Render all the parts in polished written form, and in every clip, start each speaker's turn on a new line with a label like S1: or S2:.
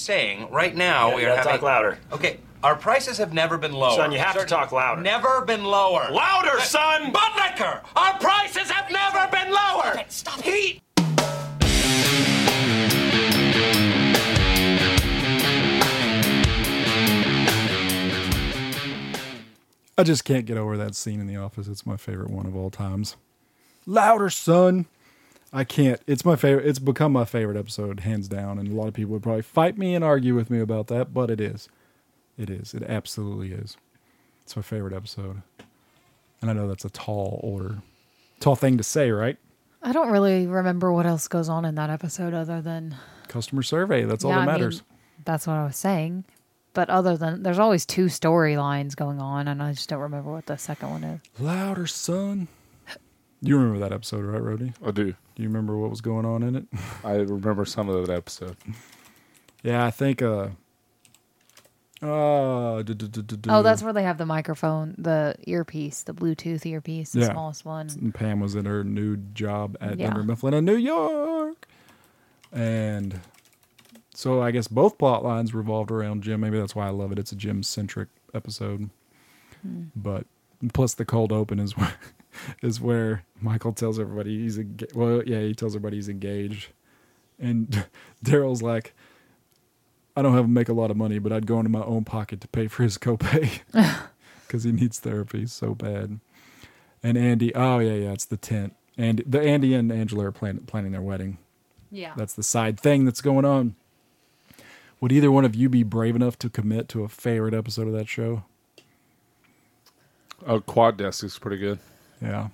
S1: saying right now we are having...
S2: Talk louder.
S1: Okay, our prices have never been lower.
S2: Son, you have to talk louder.
S1: Never been lower.
S2: Louder, son!
S1: Bud Liquor! Our prices have never been lower! Stop it!
S3: I just can't get over that scene in The Office. It's my favorite one of all times. Louder, son! I can't. It's my favorite. It's become my favorite episode, hands down. And a lot of people would probably fight me and argue with me about that, but it is. It is. It absolutely is. It's my favorite episode. And I know that's a tall thing to say, right?
S4: I don't really remember what else goes on in that episode other than...
S3: Customer survey. That's all that matters.
S4: That's what I was saying. But other than... There's always two storylines going on, and I just don't remember what the second one is.
S3: Louder, son. You remember that episode, right, Rhodey?
S5: I do.
S3: Do you remember what was going on in it?
S5: I remember some of that episode.
S3: Yeah, I think...
S4: Oh, that's where they have the microphone, the earpiece, the Bluetooth earpiece, the smallest one.
S3: And Pam was in her new job at Dunder Mifflin in New York. And so I guess both plot lines revolved around Jim. Maybe that's why I love it. It's a Jim-centric episode. But plus the cold open is where Michael tells everybody he tells everybody he's engaged. And Daryl's like, I don't make a lot of money, but I'd go into my own pocket to pay for his copay because he needs therapy so bad. And Andy, it's the tent. And Andy and Angela are planning their wedding.
S4: Yeah.
S3: That's the side thing that's going on. Would either one of you be brave enough to commit to a favorite episode of that show?
S5: Quad Desk is pretty good.
S3: Yeah.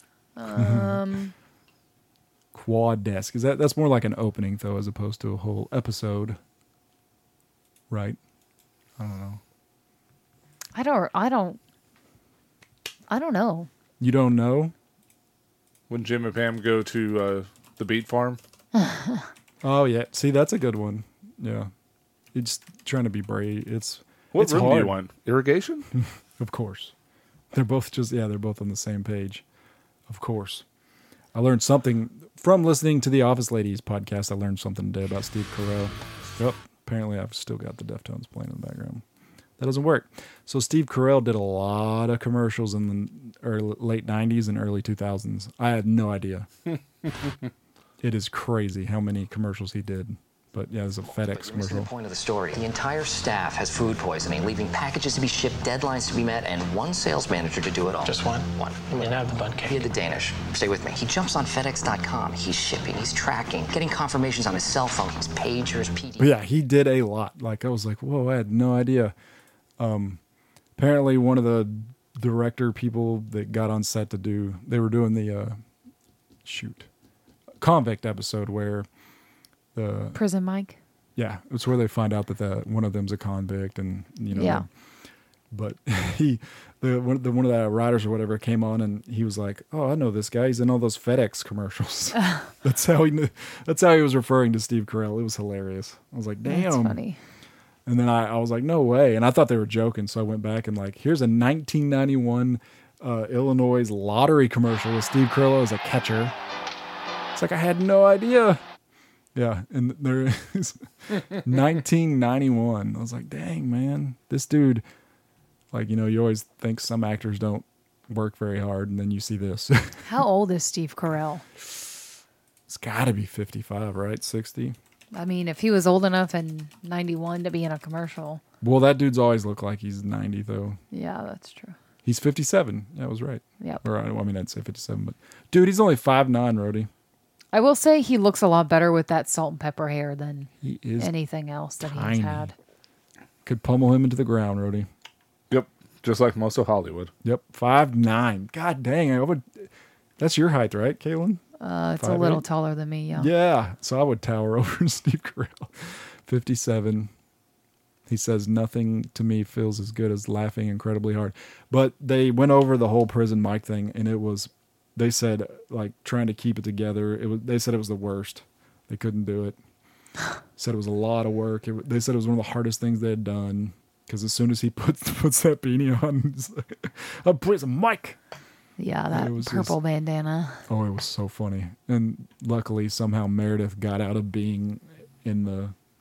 S3: Quad Desk. That's more like an opening, though, as opposed to a whole episode. Right. I don't know.
S4: I don't know.
S3: You don't know?
S5: When Jim and Pam go to the beet farm.
S3: Oh, yeah. See, that's a good one. Yeah. You're just trying to be brave.
S5: What room
S3: hard.
S5: do you want? Irrigation?
S3: Of course. They're both on the same page. Of course. I learned something from listening to the Office Ladies podcast. I learned something today about Steve Carell. Yep. Apparently, I've still got the Deftones playing in the background. That doesn't work. So Steve Carell did a lot of commercials in the late 90s and early 2000s. I had no idea. It is crazy how many commercials he did. But yeah, there's a FedEx commercial.
S6: The point of the story. The entire staff has food poisoning, leaving packages to be shipped, deadlines to be met, and one sales manager to do it all.
S2: Just one?
S6: One.
S2: You mean have the bun cake?
S6: He had the Danish. Stay with me. He jumps on FedEx.com. He's shipping. He's tracking. Getting confirmations on his cell phone. His pagers, PD.
S3: But yeah, he did a lot. Like, I was like, whoa, I had no idea. Apparently one of the director people that got on set they were doing the Convict episode where the
S4: Prison Mike.
S3: Yeah, it's where they find out that one of them's a convict, and
S4: Yeah.
S3: But one of the writers or whatever came on, and he was like, "Oh, I know this guy. He's in all those FedEx commercials." That's how he was referring to Steve Carell. It was hilarious. I was like, "Damn."
S4: That's funny.
S3: And then I was like, "No way!" And I thought they were joking, so I went back and like, here's a 1991 Illinois lottery commercial with Steve Carell as a catcher. It's like I had no idea. Yeah, and there is 1991. I was like, dang, man, this dude, like, you always think some actors don't work very hard, and then you see this.
S4: How old is Steve Carell?
S3: It's got to be 55, right? 60?
S4: I mean, if he was old enough in 91 to be in a commercial.
S3: Well, that dude's always looked like he's 90, though.
S4: Yeah, that's true.
S3: He's 57. That was right.
S4: Yep.
S3: Or, I mean, I'd say 57, but dude, he's only 5'9", Rhodey.
S4: I will say he looks a lot better with that salt and pepper hair than
S3: He is
S4: anything else that
S3: tiny.
S4: he's had.
S3: Could pummel him into the ground, Rhodey.
S5: Yep. Just like most of Hollywood.
S3: Yep. 5'9". God dang. That's your height, right, Kaylin?
S4: It's 5'8"? A little taller than me, yeah.
S3: Yeah. So I would tower over Steve Carell. 57. He says, nothing to me feels as good as laughing incredibly hard. But they went over the whole Prison Mike thing, and it was... They said, like, trying to keep it together. They said it was the worst. They couldn't do it. Said it was a lot of work. They said it was one of the hardest things they had done. Because as soon as he puts that beanie on, he's like, I'm Prison Mike.
S4: Yeah, that purple bandana.
S3: Oh, it was so funny. And luckily, somehow Meredith got out of being in the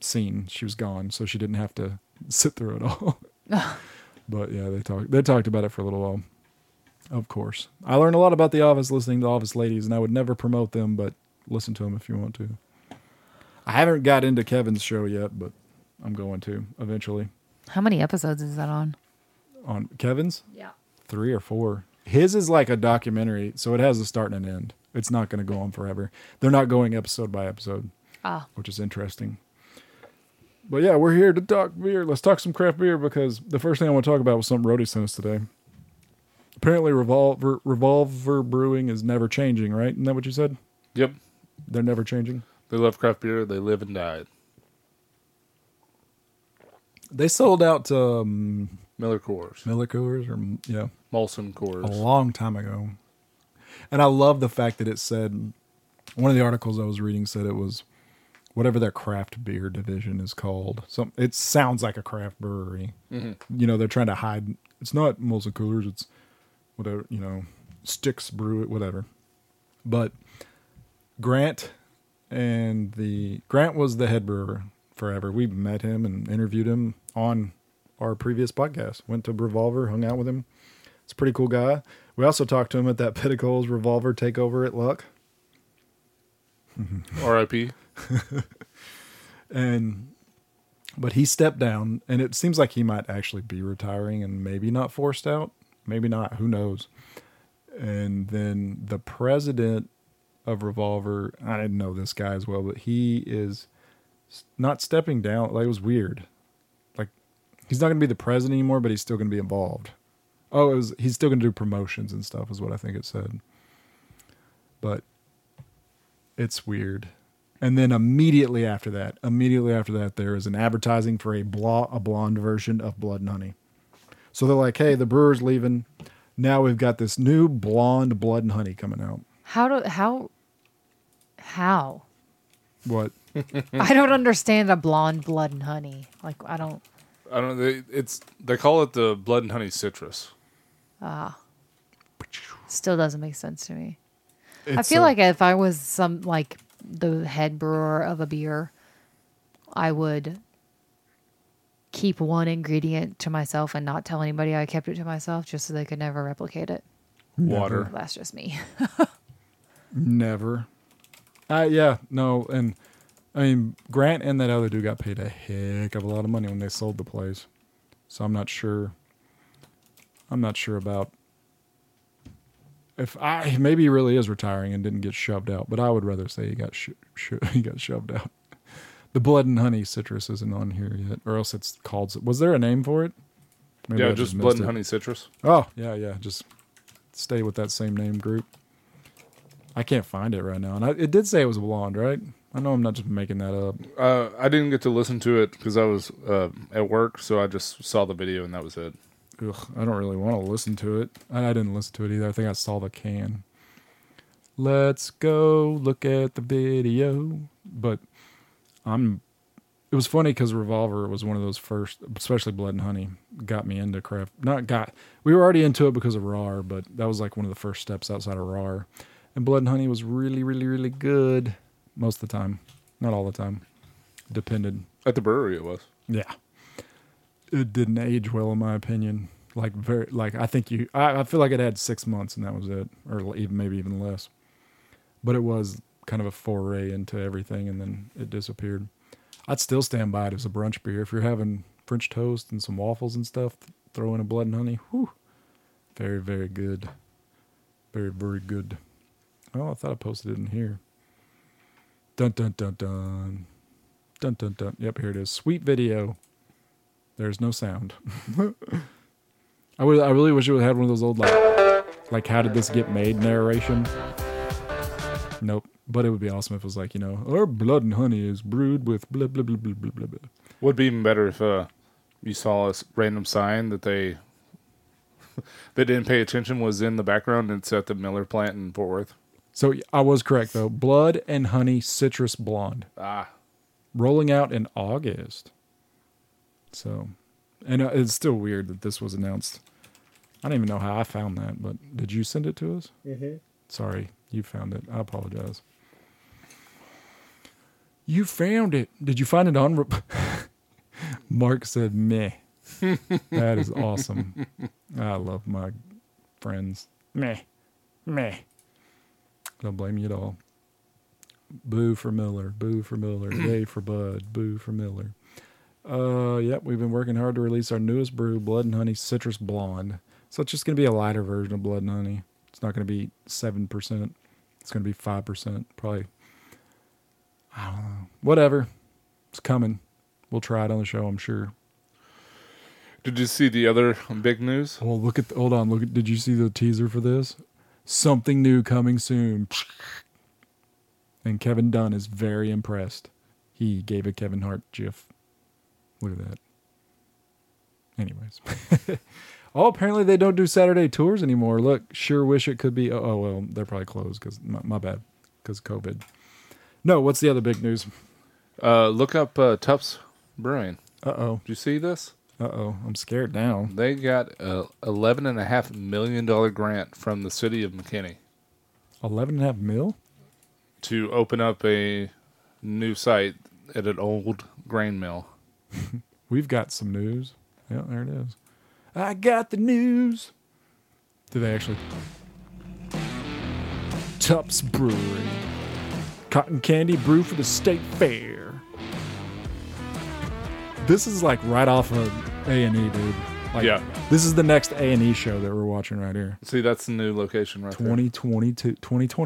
S3: scene. She was gone, so she didn't have to sit through it all. But yeah, they talked about it for a little while. Of course. I learned a lot about The Office listening to Office Ladies, and I would never promote them, but listen to them if you want to. I haven't got into Kevin's show yet, but I'm going to eventually.
S4: How many episodes is that on?
S3: On Kevin's?
S4: Yeah.
S3: 3 or 4. His is like a documentary, so it has a start and an end. It's not going to go on forever. They're not going episode by episode, which is interesting. But yeah, we're here to talk beer. Let's talk some craft beer, because the first thing I want to talk about was something Rhodey sent us today. Apparently Revolver Brewing is never changing, right? Isn't that what you said?
S5: Yep.
S3: They're never changing?
S5: They love craft beer. They live and die.
S3: They sold out to
S5: Miller Coors.
S3: Yeah.
S5: Molson Coors.
S3: A long time ago. And I love the fact that it said, one of the articles I was reading said it was whatever their craft beer division is called. It sounds like a craft brewery. Mm-hmm. You know, they're trying to hide. It's not Molson Coors. It's whatever, you know, Styx Brew it, whatever. But Grant was the head brewer forever. We met him and interviewed him on our previous podcast. Went to Revolver, hung out with him. It's a pretty cool guy. We also talked to him at that Pinnacles Revolver takeover at Luck.
S5: R.I.P.
S3: But he stepped down, and it seems like he might actually be retiring and maybe not forced out. Maybe not. Who knows? And then the president of Revolver, I didn't know this guy as well, but he is not stepping down. Like, it was weird. Like, he's not going to be the president anymore, but he's still going to be involved. He's still going to do promotions and stuff is what I think it said. But it's weird. And then immediately after that, there is an advertising for a blonde version of Blood and Honey. So they're like, hey, the brewer's leaving. Now we've got this new blonde Blood and Honey coming out.
S4: How?
S3: What?
S4: I don't understand a blonde Blood and Honey. Like, I don't.
S5: They call it the Blood and Honey Citrus.
S4: Still doesn't make sense to me. I feel like if I was the head brewer of a beer, I would keep one ingredient to myself and not tell anybody I kept it to myself, just so they could never replicate it.
S5: Water.
S4: That's just me.
S3: Never. Yeah, no, and I mean, Grant and that other dude got paid a heck of a lot of money when they sold the place. So I'm not sure about maybe he really is retiring and didn't get shoved out, but I would rather say he got he got shoved out. The Blood and Honey Citrus isn't on here yet, or else it's called. Was there a name for it? Maybe
S5: yeah, just Blood and Honey Citrus.
S3: Oh, yeah. Just stay with that same name group. I can't find it right now. And it did say it was blonde, right? I know I'm not just making that up.
S5: I didn't get to listen to it because I was at work, so I just saw the video and that was it.
S3: Ugh, I don't really want to listen to it. I didn't listen to it either. I think I saw the can. Let's go look at the video. But it was funny because Revolver was one of those first, especially Blood and Honey, got me into craft. We were already into it because of RAR, but that was like one of the first steps outside of RAR. And Blood and Honey was really, really, really good most of the time. Not all the time. Depended.
S5: At the brewery it was.
S3: Yeah. It didn't age well in my opinion. I feel like it had 6 months and that was it. Or maybe even less. But it was kind of a foray into everything and then it disappeared. I'd still stand by it as a brunch beer. If you're having French toast and some waffles and stuff, throw in a Blood and Honey. Whew. Very, very good. Very, very good. Oh, I thought I posted it in here. Dun, dun, dun, dun. Dun, dun, dun. Yep, here it is. Sweet video. There's no sound. I really wish it would have one of those old, like how did this get made narration. Nope. But it would be awesome if it was like, our Blood and Honey is brewed with blah, blah, blah, blah, blah, blah, blah.
S5: Would be even better if you saw a random sign that they didn't pay attention was in the background and it's at the Miller plant in Fort Worth.
S3: So I was correct, though. Blood and Honey Citrus Blonde. Rolling out in August. So, and it's still weird that this was announced. I don't even know how I found that, but did you send it to us? Mm-hmm. Sorry, you found it. I apologize. You found it. Did you find it on? Mark said, meh. That is awesome. I love my friends. Meh. Meh. Don't blame you at all. Boo for Miller. Boo for Miller. Yay for Bud. Boo for Miller. Yep, we've been working hard to release our newest brew, Blood and Honey Citrus Blonde. So it's just going to be a lighter version of Blood and Honey. It's not going to be 7%. It's going to be 5%. Probably. I don't know. Whatever. It's coming. We'll try it on the show, I'm sure.
S5: Did you see the other big news?
S3: Well, hold on. Did you see the teaser for this? Something new coming soon. And Kevin Dunn is very impressed. He gave a Kevin Hart gif. Look at that. Anyways. Oh, apparently they don't do Saturday tours anymore. Look, sure wish it could be. Oh, well, they're probably closed because my bad. Because COVID. No, what's the other big news?
S5: Look up Tufts Brewing.
S3: Uh-oh.
S5: Did you see this?
S3: Uh-oh. I'm scared now.
S5: They got a $11.5 million grant from the city of McKinney.
S3: $11.5 million?
S5: To open up a new site at an old grain mill.
S3: We've got some news. Yeah, there it is. I got the news. Did they actually? Tufts Brewery. Cotton candy brew for the state fair. This is like right off of A&E, dude. Like,
S5: yeah.
S3: This is the next A&E show that we're watching right here.
S5: See, that's the new location right
S3: 2022.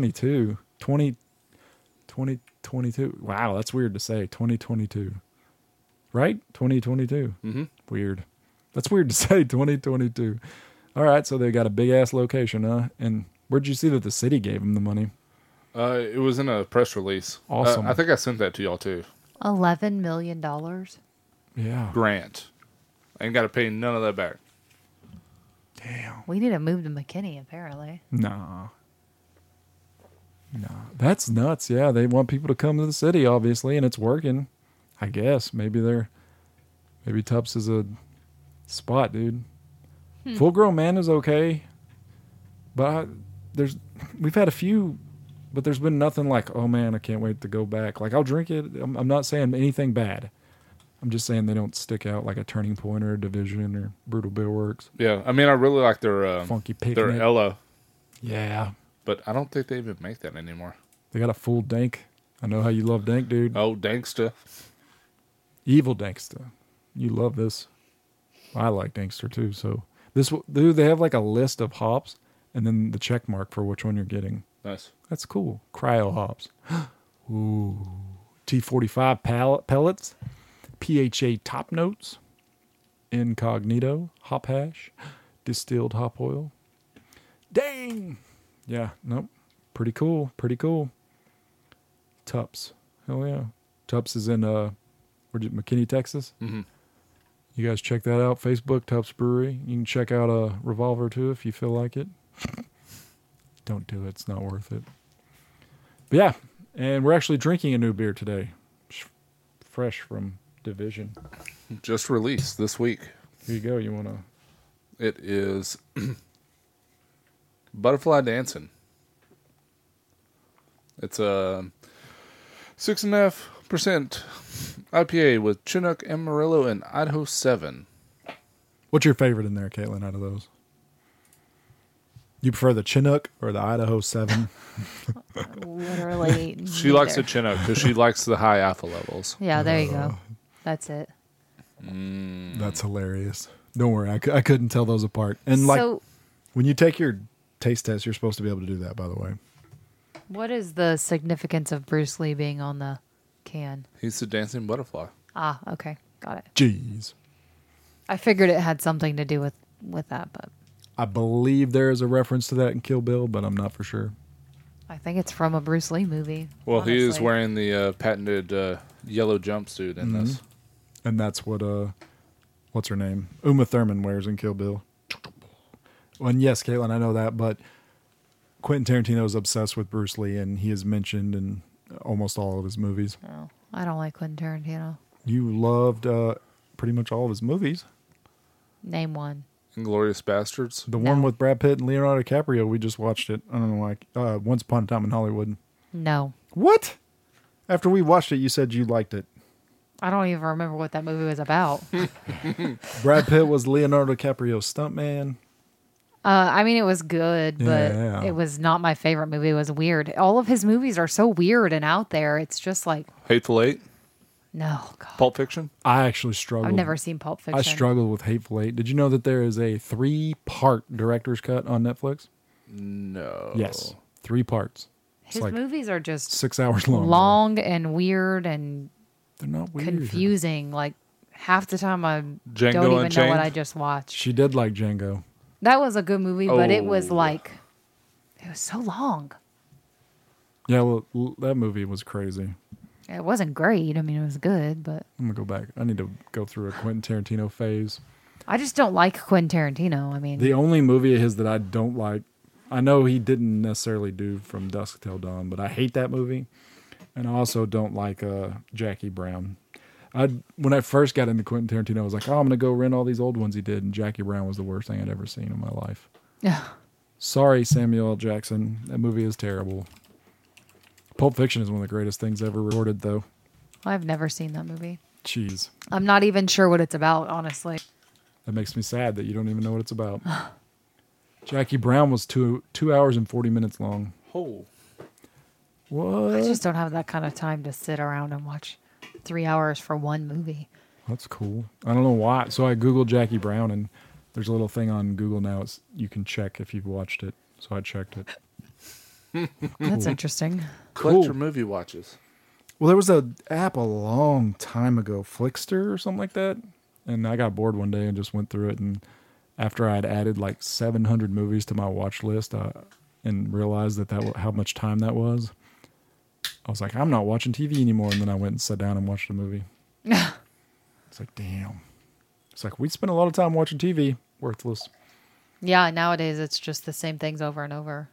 S3: 2022. Wow, that's weird to say. 2022. Right? 2022.
S5: Mm-hmm.
S3: Weird. That's weird to say, 2022. All right, so they got a big-ass location, huh? And where'd you see that the city gave them the money?
S5: It was in a press release.
S3: Awesome.
S5: I think I sent that to y'all, too.
S4: $11 million.
S3: Yeah.
S5: Grant. I ain't got to pay none of that back.
S3: Damn.
S4: We need to move to McKinney, apparently.
S3: Nah. That's nuts. Yeah, they want people to come to the city, obviously, and it's working. I guess. Maybe Tufts is a spot, dude. Full Grown Man is okay. But we've had a few, but there's been nothing like, oh man, I can't wait to go back. Like, I'll drink it. I'm not saying anything bad. I'm just saying they don't stick out like a Turning Point or a Division or Brutal Beer Works.
S5: Yeah, I mean, I really like their
S3: Funky Picnic.
S5: their Ella.
S3: Yeah.
S5: But I don't think they even make that anymore.
S3: They got a full dank. I know how you love dank, dude.
S5: Oh, Danksta.
S3: Evil Danksta. You love this. I like Dankster too. So they have like a list of hops and then the check mark for which one you're getting.
S5: Nice.
S3: That's cool. Cryo hops. Ooh. T45 pellets. PHA top notes. Incognito. Hop hash. Distilled hop oil. Dang. Yeah. Nope. Pretty cool. Tufts. Hell yeah. Tufts is in McKinney, Texas.
S5: Mm-hmm.
S3: You guys check that out. Facebook, Tufts Brewery. You can check out a Revolver too if you feel like it. Don't do it. It's not worth it. But yeah, and we're actually drinking a new beer today. Fresh from Division.
S5: Just released this week.
S3: Here you go. You want to...
S5: It is Butterfly Dancing. It's a 6.5% IPA with Chinook, Amarillo, and Idaho 7.
S3: What's your favorite in there, Caitlin, out of those? You prefer the Chinook or the Idaho 7?
S4: Literally.
S5: She likes the Chinook because she likes the high alpha levels.
S4: Yeah, there you go. That's it.
S3: That's hilarious. Don't worry. I couldn't tell those apart. And when you take your taste test, you're supposed to be able to do that, by the way.
S4: What is the significance of Bruce Lee being on the can?
S5: He's the dancing butterfly.
S4: Ah, okay. Got it.
S3: Jeez.
S4: I figured it had something to do with that, but
S3: I believe there is a reference to that in Kill Bill, but I'm not for sure.
S4: I think it's from a Bruce Lee movie.
S5: Well,
S4: honestly.
S5: he is wearing the patented yellow jumpsuit in this.
S3: And that's what, what's her name? Uma Thurman wears in Kill Bill. Well, and yes, Caitlin, I know that, but Quentin Tarantino is obsessed with Bruce Lee, and he is mentioned in almost all of his movies.
S4: Oh, I don't like Quentin Tarantino.
S3: You loved pretty much all of his movies.
S4: Name one.
S5: Inglourious Bastards.
S3: The one with Brad Pitt and Leonardo DiCaprio, we just watched it. I don't know why. Once Upon a Time in Hollywood.
S4: No.
S3: What? After we watched it, you said you liked it.
S4: I don't even remember what that movie was about.
S3: Brad Pitt was Leonardo DiCaprio's stuntman.
S4: I mean, it was good, but
S3: Yeah.
S4: it was not my favorite movie. It was weird. All of his movies are so weird and out there. It's just like,
S5: Hateful Eight,
S4: no, God.
S5: Pulp Fiction.
S3: I actually struggled.
S4: I've never seen Pulp Fiction.
S3: I struggled with Hateful Eight. Did you know that there is a 3-part director's cut on Netflix?
S5: No.
S3: Yes. 3 parts.
S4: His
S3: like
S4: movies are just
S3: 6 hours long.
S4: long and weird and
S3: They're not weird.
S4: confusing. Like half the time I
S5: Django
S4: don't even know
S5: Unchained?
S4: what I just watched.
S3: She did like Django.
S4: That was a good movie, but it was
S5: Oh.
S4: like, it was so long.
S3: Yeah, well, that movie was crazy.
S4: It wasn't great. I mean, it was good, but
S3: I'm going to go back. I need to go through a Quentin Tarantino phase.
S4: I just don't like Quentin Tarantino. I mean,
S3: The only movie of his that I don't like, I know he didn't necessarily do From Dusk Till Dawn, but I hate that movie. And I also don't like Jackie Brown. When I first got into Quentin Tarantino, I was like, oh, I'm going to go rent all these old ones he did. And Jackie Brown was the worst thing I'd ever seen in my life. Sorry, Samuel L. Jackson. That movie is terrible. Pulp Fiction is one of the greatest things ever recorded, though.
S4: I've never seen that movie.
S3: Jeez.
S4: I'm not even sure what it's about, honestly.
S3: That makes me sad that you don't even know what it's about. Jackie Brown was 2 hours and 40 minutes long.
S5: Oh.
S3: What?
S4: I just don't have that kind of time to sit around and watch 3 hours for one movie.
S3: That's cool. I don't know why. So I Googled Jackie Brown, and there's a little thing on Google now. You can check if you've watched it. So I checked it.
S4: That's interesting.
S5: Collect your movie watches.
S3: Well, there was an app a long time ago, Flickster or something like that. And I got bored one day and just went through it. And after I had added like 700 movies to my watch list and realized how much time that was, I was like, I'm not watching TV anymore. And then I went and sat down and watched a movie. It's like, damn. It's like, we spend a lot of time watching TV. Worthless.
S4: Yeah, nowadays it's just the same things over and over.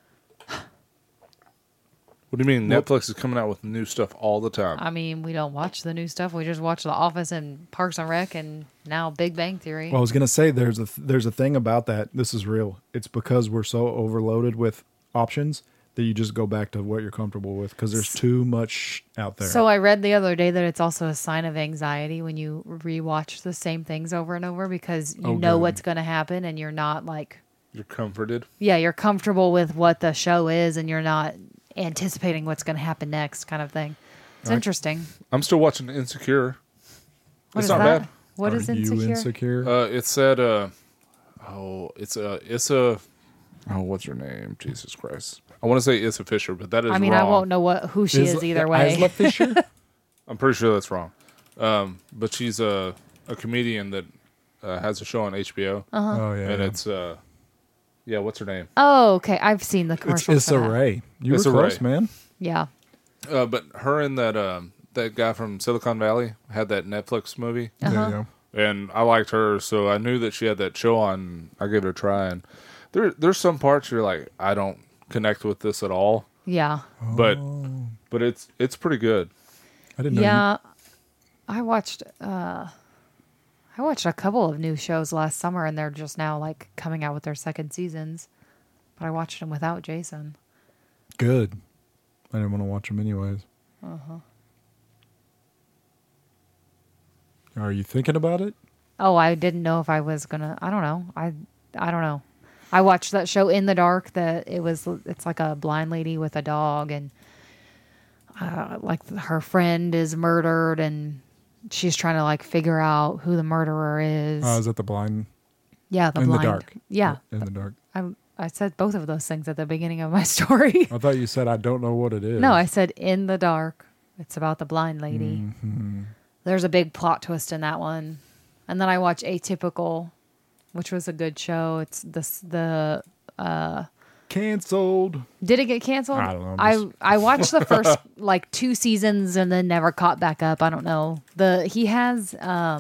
S5: What do you mean? Netflix is coming out with new stuff all the time.
S4: I mean, we don't watch the new stuff. We just watch The Office and Parks and Rec and now Big Bang Theory.
S3: Well, I was going to say there's a thing about that. This is real. It's because we're so overloaded with options that you just go back to what you're comfortable with because there's too much out there.
S4: So I read the other day that it's also a sign of anxiety when you rewatch the same things over and over because you know
S3: good.
S4: what's going to happen and you're not like,
S5: You're comforted.
S4: yeah, you're comfortable with what the show is and you're not anticipating what's going to happen next kind of thing. It's interesting.
S5: I'm still watching Insecure.
S4: What
S5: It's
S4: is
S5: not
S4: that?
S5: bad.
S4: What
S3: Are
S4: is
S3: you
S4: Insecure?
S3: insecure?
S5: It said, what's her name? Jesus Christ. I want to say Issa Fisher, but that is
S4: I mean,
S5: wrong.
S4: I won't know who she is either way.
S3: Isla Fisher?
S5: I'm pretty sure that's wrong. But she's a comedian that has a show on HBO.
S3: Oh, yeah.
S5: And it's, what's her name?
S4: Oh, okay. I've seen the
S3: It's
S4: commercials.
S3: Issa
S4: for that.
S3: Rae. You
S5: Issa
S3: were close,
S5: Rae.
S3: man.
S4: Yeah.
S5: But her and that guy from Silicon Valley had that Netflix movie.
S3: There you go.
S5: And I liked her, so I knew that she had that show on. I gave it a try, and there's some parts you're like, I don't connect with this at all,
S4: Yeah.
S5: but it's pretty good.
S3: I didn't know.
S4: Yeah. I watched a couple of new shows last summer and they're just now like coming out with their second seasons. But I watched them without Jason.
S3: Good. I didn't want to watch them anyways. Are you thinking about it?
S4: Oh, I didn't know if I was gonna. I don't know. I don't know. I watched that show In the Dark. It's like a blind lady with a dog, and like her friend is murdered, and she's trying to like figure out who the murderer is.
S3: Is that the blind?
S4: Yeah, the
S3: In
S4: blind.
S3: the dark.
S4: Yeah,
S3: In the dark.
S4: I said both of those things at the beginning of my story.
S3: I thought you said I don't know what it is.
S4: No, I said In the Dark. It's about the blind lady.
S3: Mm-hmm.
S4: There's a big plot twist in that one. And then I watched Atypical, which was a good show. It's the
S3: Canceled.
S4: Did it get canceled?
S3: I don't know.
S4: I watched the first like 2 seasons and then never caught back up. I don't know. He has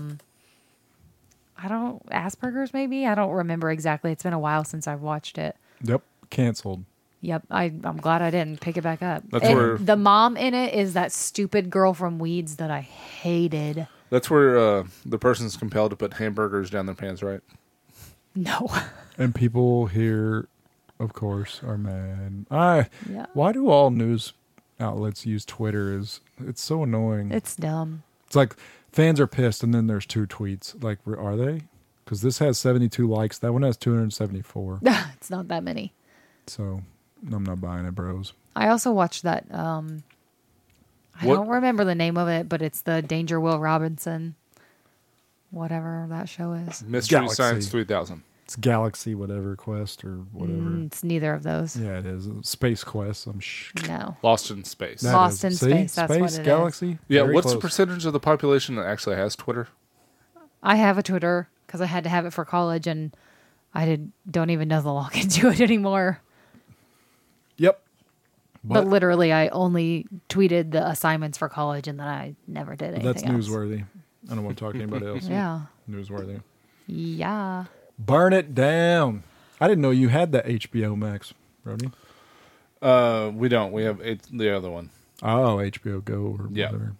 S4: Asperger's maybe. I don't remember exactly. It's been a while since I've watched it.
S3: Yep. Canceled.
S4: Yep, I'm glad I didn't pick it back up.
S5: That's
S4: And
S5: where-
S4: the mom in it is that stupid girl from Weeds that I hated.
S5: That's where the person's compelled to put hamburgers down their pants, right?
S4: No.
S3: And people here, of course, are mad.
S4: Yeah.
S3: Why do all news outlets use Twitter is it's so annoying.
S4: It's dumb.
S3: It's like fans are pissed, and then there's 2 tweets. Like, are they? Because this has 72 likes. That one has 274.
S4: It's not that many.
S3: So I'm not buying it, bros.
S4: I also watched that. I don't remember the name of it, but it's the Danger Will Robinson, whatever that show is.
S5: Mystery
S3: Galaxy.
S5: Science 3000.
S3: It's Galaxy whatever Quest or whatever.
S4: It's neither of those.
S3: Yeah, it is. Space Quest.
S4: No.
S5: Lost in Space.
S3: That
S4: Lost
S3: is.
S4: in Space, that's
S3: Space
S4: what it is.
S3: Galaxy.
S5: Yeah,
S3: Very
S5: what's the
S3: close.
S5: percentage of the population that actually has Twitter?
S4: I have a Twitter because I had to have it for college, and don't even know the login to it anymore.
S3: Yep.
S4: But literally, I only tweeted the assignments for college, and then I never did anything
S3: That's
S4: else.
S3: newsworthy. I don't want to talk to anybody else.
S4: Yeah.
S3: Newsworthy.
S4: Yeah.
S3: Burn it down. I didn't know you had that HBO Max, Brody.
S5: We don't. We have the other one.
S3: Oh, HBO Go or
S5: Yeah.
S3: whatever.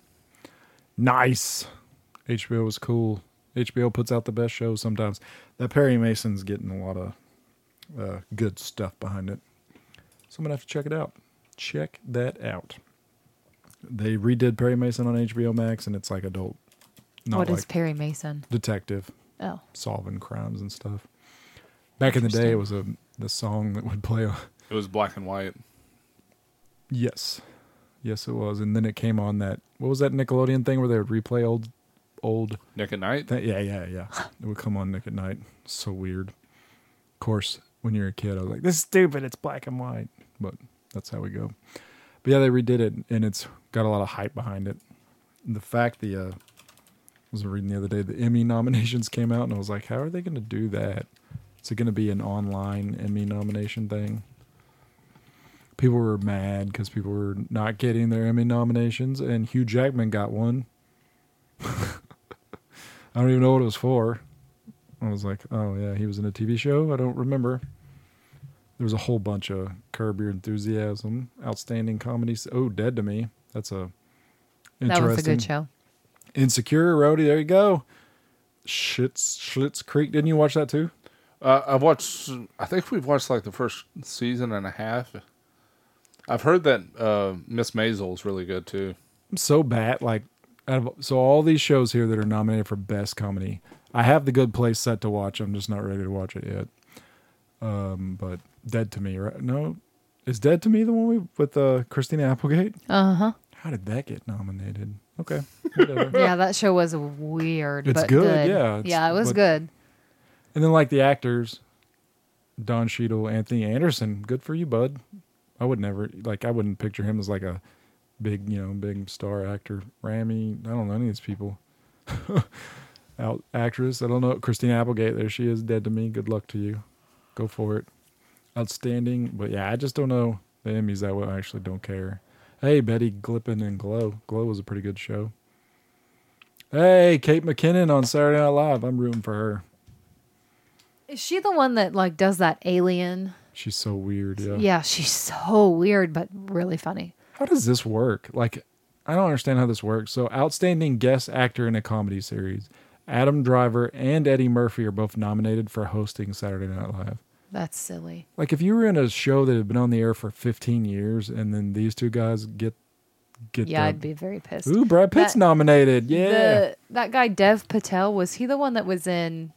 S3: Nice. HBO is cool. HBO puts out the best shows sometimes. That Perry Mason's getting a lot of good stuff behind it. So I'm going to have to check it out. Check that out. They redid Perry Mason on HBO Max, and it's like adult. Not
S4: What
S3: like
S4: is Perry Mason?
S3: detective,
S4: Oh.
S3: solving crimes and stuff. Back in the day, it was the song that would play.
S5: It was black and white.
S3: Yes. Yes, it was. And then it came on that, what was that Nickelodeon thing where they would replay old
S5: Nick at Night?
S3: yeah. It would come on Nick at Night. So weird. Of course, when you're a kid, I was like, this is stupid. It's black and white. But that's how we go. But yeah, they redid it, and it's got a lot of hype behind it. And the fact I was reading the other day, the Emmy nominations came out, and I was like, how are they going to do that? Is it going to be an online Emmy nomination thing? People were mad because people were not getting their Emmy nominations, and Hugh Jackman got one. I don't even know what it was for. I was like, oh, yeah, he was in a TV show? I don't remember. There was a whole bunch of Curb Your Enthusiasm, Outstanding Comedy. Oh, Dead to Me. That's a interesting.
S4: That was a good show.
S3: Insecure, Rhodey, there you go. Schitt's Creek. Didn't you watch that too?
S5: I think we've watched like the first season and a half. I've heard that Miss Maisel is really good too.
S3: I'm so bad. Like, so all these shows here that are nominated for Best Comedy, I have The Good Place set to watch. I'm just not ready to watch it yet. But Dead to Me, right? No, is Dead to Me the one with Christina Applegate?
S4: Uh-huh.
S3: How did that get nominated? Okay, whatever.
S4: Yeah, that show was weird.
S3: It's
S4: but
S3: good, yeah,
S4: Yeah, it was
S3: but-
S4: good.
S3: And then like the actors, Don Cheadle, Anthony Anderson, good for you, bud. I wouldn't picture him as like a big star actor. Rami, I don't know any of these people. Actress, I don't know. Christina Applegate, there she is, Dead to Me. Good luck to you. Go for it. Outstanding. But yeah, I just don't know the Emmys that well. I actually don't care. Hey, Betty Glippin and Glow. Glow was a pretty good show. Hey, Kate McKinnon on Saturday Night Live. I'm rooting for her.
S4: Is she the one that like does that alien?
S3: She's so weird, yeah.
S4: Yeah, she's so weird, but really funny.
S3: How does this work? Like, I don't understand how this works. So, outstanding guest actor in a comedy series. Adam Driver and Eddie Murphy are both nominated for hosting Saturday Night Live.
S4: That's silly.
S3: Like, if you were in a show that had been on the air for 15 years and then these two guys get
S4: Yeah, I'd be very pissed.
S3: Ooh, Brad Pitt's nominated. Yeah.
S4: That guy Dev Patel, was he the one that was in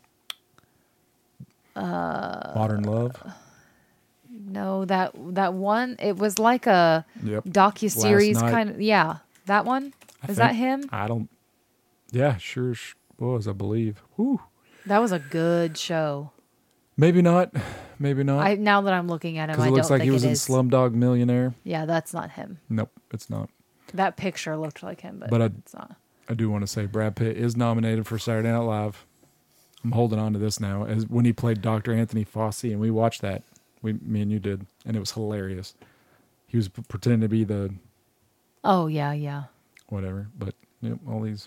S3: Modern Love.
S4: No, that one, it was like a
S3: Yep.
S4: docuseries
S3: Last Night.
S4: kind of. Yeah, that one. Is that him?
S3: I don't. Yeah, sure was, I believe. Whew.
S4: That was a good show.
S3: Maybe not. Maybe not.
S4: Now that I'm looking at him,
S3: Because
S4: I
S3: it
S4: don't
S3: looks like
S4: think
S3: he was
S4: it
S3: in
S4: is.
S3: Slumdog Millionaire.
S4: Yeah, that's not him.
S3: Nope, it's not.
S4: That picture looked like him, but it's not.
S3: I do want to say Brad Pitt is nominated for Saturday Night Live. I'm holding on to this now, as when he played Dr. Anthony Fauci, and we watched that. Me and you did, and it was hilarious. He was pretending to be the
S4: Oh yeah.
S3: whatever, but yep, all these.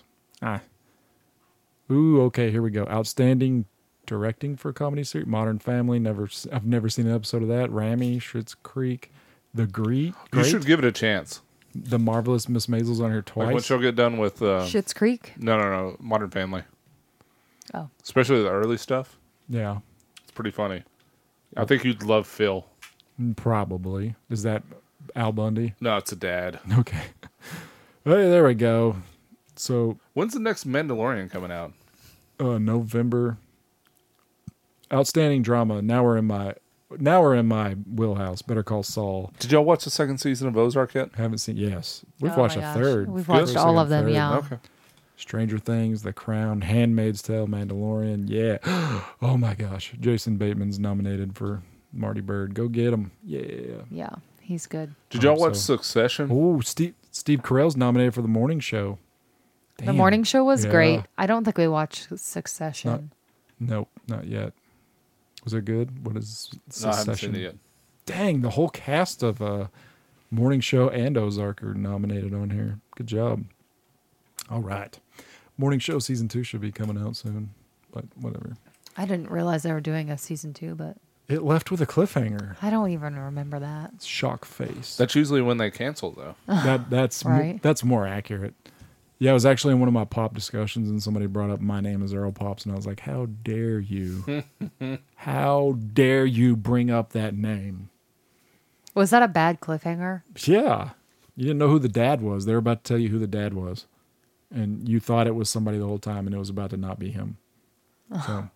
S3: Ooh, okay, here we go. Outstanding directing for a comedy series, Modern Family. I've never seen an episode of that. Rami, Schitt's Creek, The Great.
S5: You should give it a chance.
S3: The Marvelous Miss Maisel's on here twice.
S5: Like once you'll get done with
S4: Schitt's Creek.
S5: No, Modern Family.
S4: Oh,
S5: Especially the early stuff.
S3: Yeah,
S5: It's pretty funny. I think you'd love Phil.
S3: probably. Is that Al Bundy?
S5: No, it's a dad.
S3: Okay. Hey, there we go. So
S5: When's the next Mandalorian coming out?
S3: November. Outstanding drama. Now we're in my wheelhouse. Better Call Saul.
S5: Did y'all watch the second season of Ozark yet?
S3: Haven't seen. Yes, we've
S4: Oh
S3: watched
S4: my
S3: a
S4: gosh.
S3: third.
S4: We've
S3: First,
S4: watched all
S3: second,
S4: of them,
S3: third.
S4: yeah.
S5: Okay.
S3: Stranger Things, The Crown, Handmaid's Tale, Mandalorian. Yeah. Oh my gosh. Jason Bateman's nominated for Marty Bird. Go get him. Yeah.
S4: Yeah, he's good.
S5: Did y'all watch
S3: So-
S5: Succession?
S3: Oh, Steve Carell's nominated for The Morning Show.
S4: The
S3: Damn.
S4: morning show was
S3: Yeah.
S4: great. I don't think we watched Succession.
S3: Nope, not yet. Was it good? What is
S5: No, I haven't
S3: Succession?
S5: seen it yet.
S3: Dang, the whole cast of Morning Show and Ozark are nominated on here. Good job. All right. Morning Show season 2 should be coming out soon, but whatever.
S4: I didn't realize they were doing a season 2, but
S3: It left with a cliffhanger.
S4: I don't even remember that.
S3: Shock face.
S5: That's usually when they cancel, though.
S3: That's
S4: Right.
S3: that's more accurate. Yeah, it was actually in one of my pop discussions, and somebody brought up My Name Is Earl Pops, and I was like, "How dare you? How dare you bring up that name?"
S4: Was that a bad cliffhanger?
S3: Yeah, you didn't know who the dad was. They were about to tell you who the dad was, and you thought it was somebody the whole time, and it was about to not be him. So,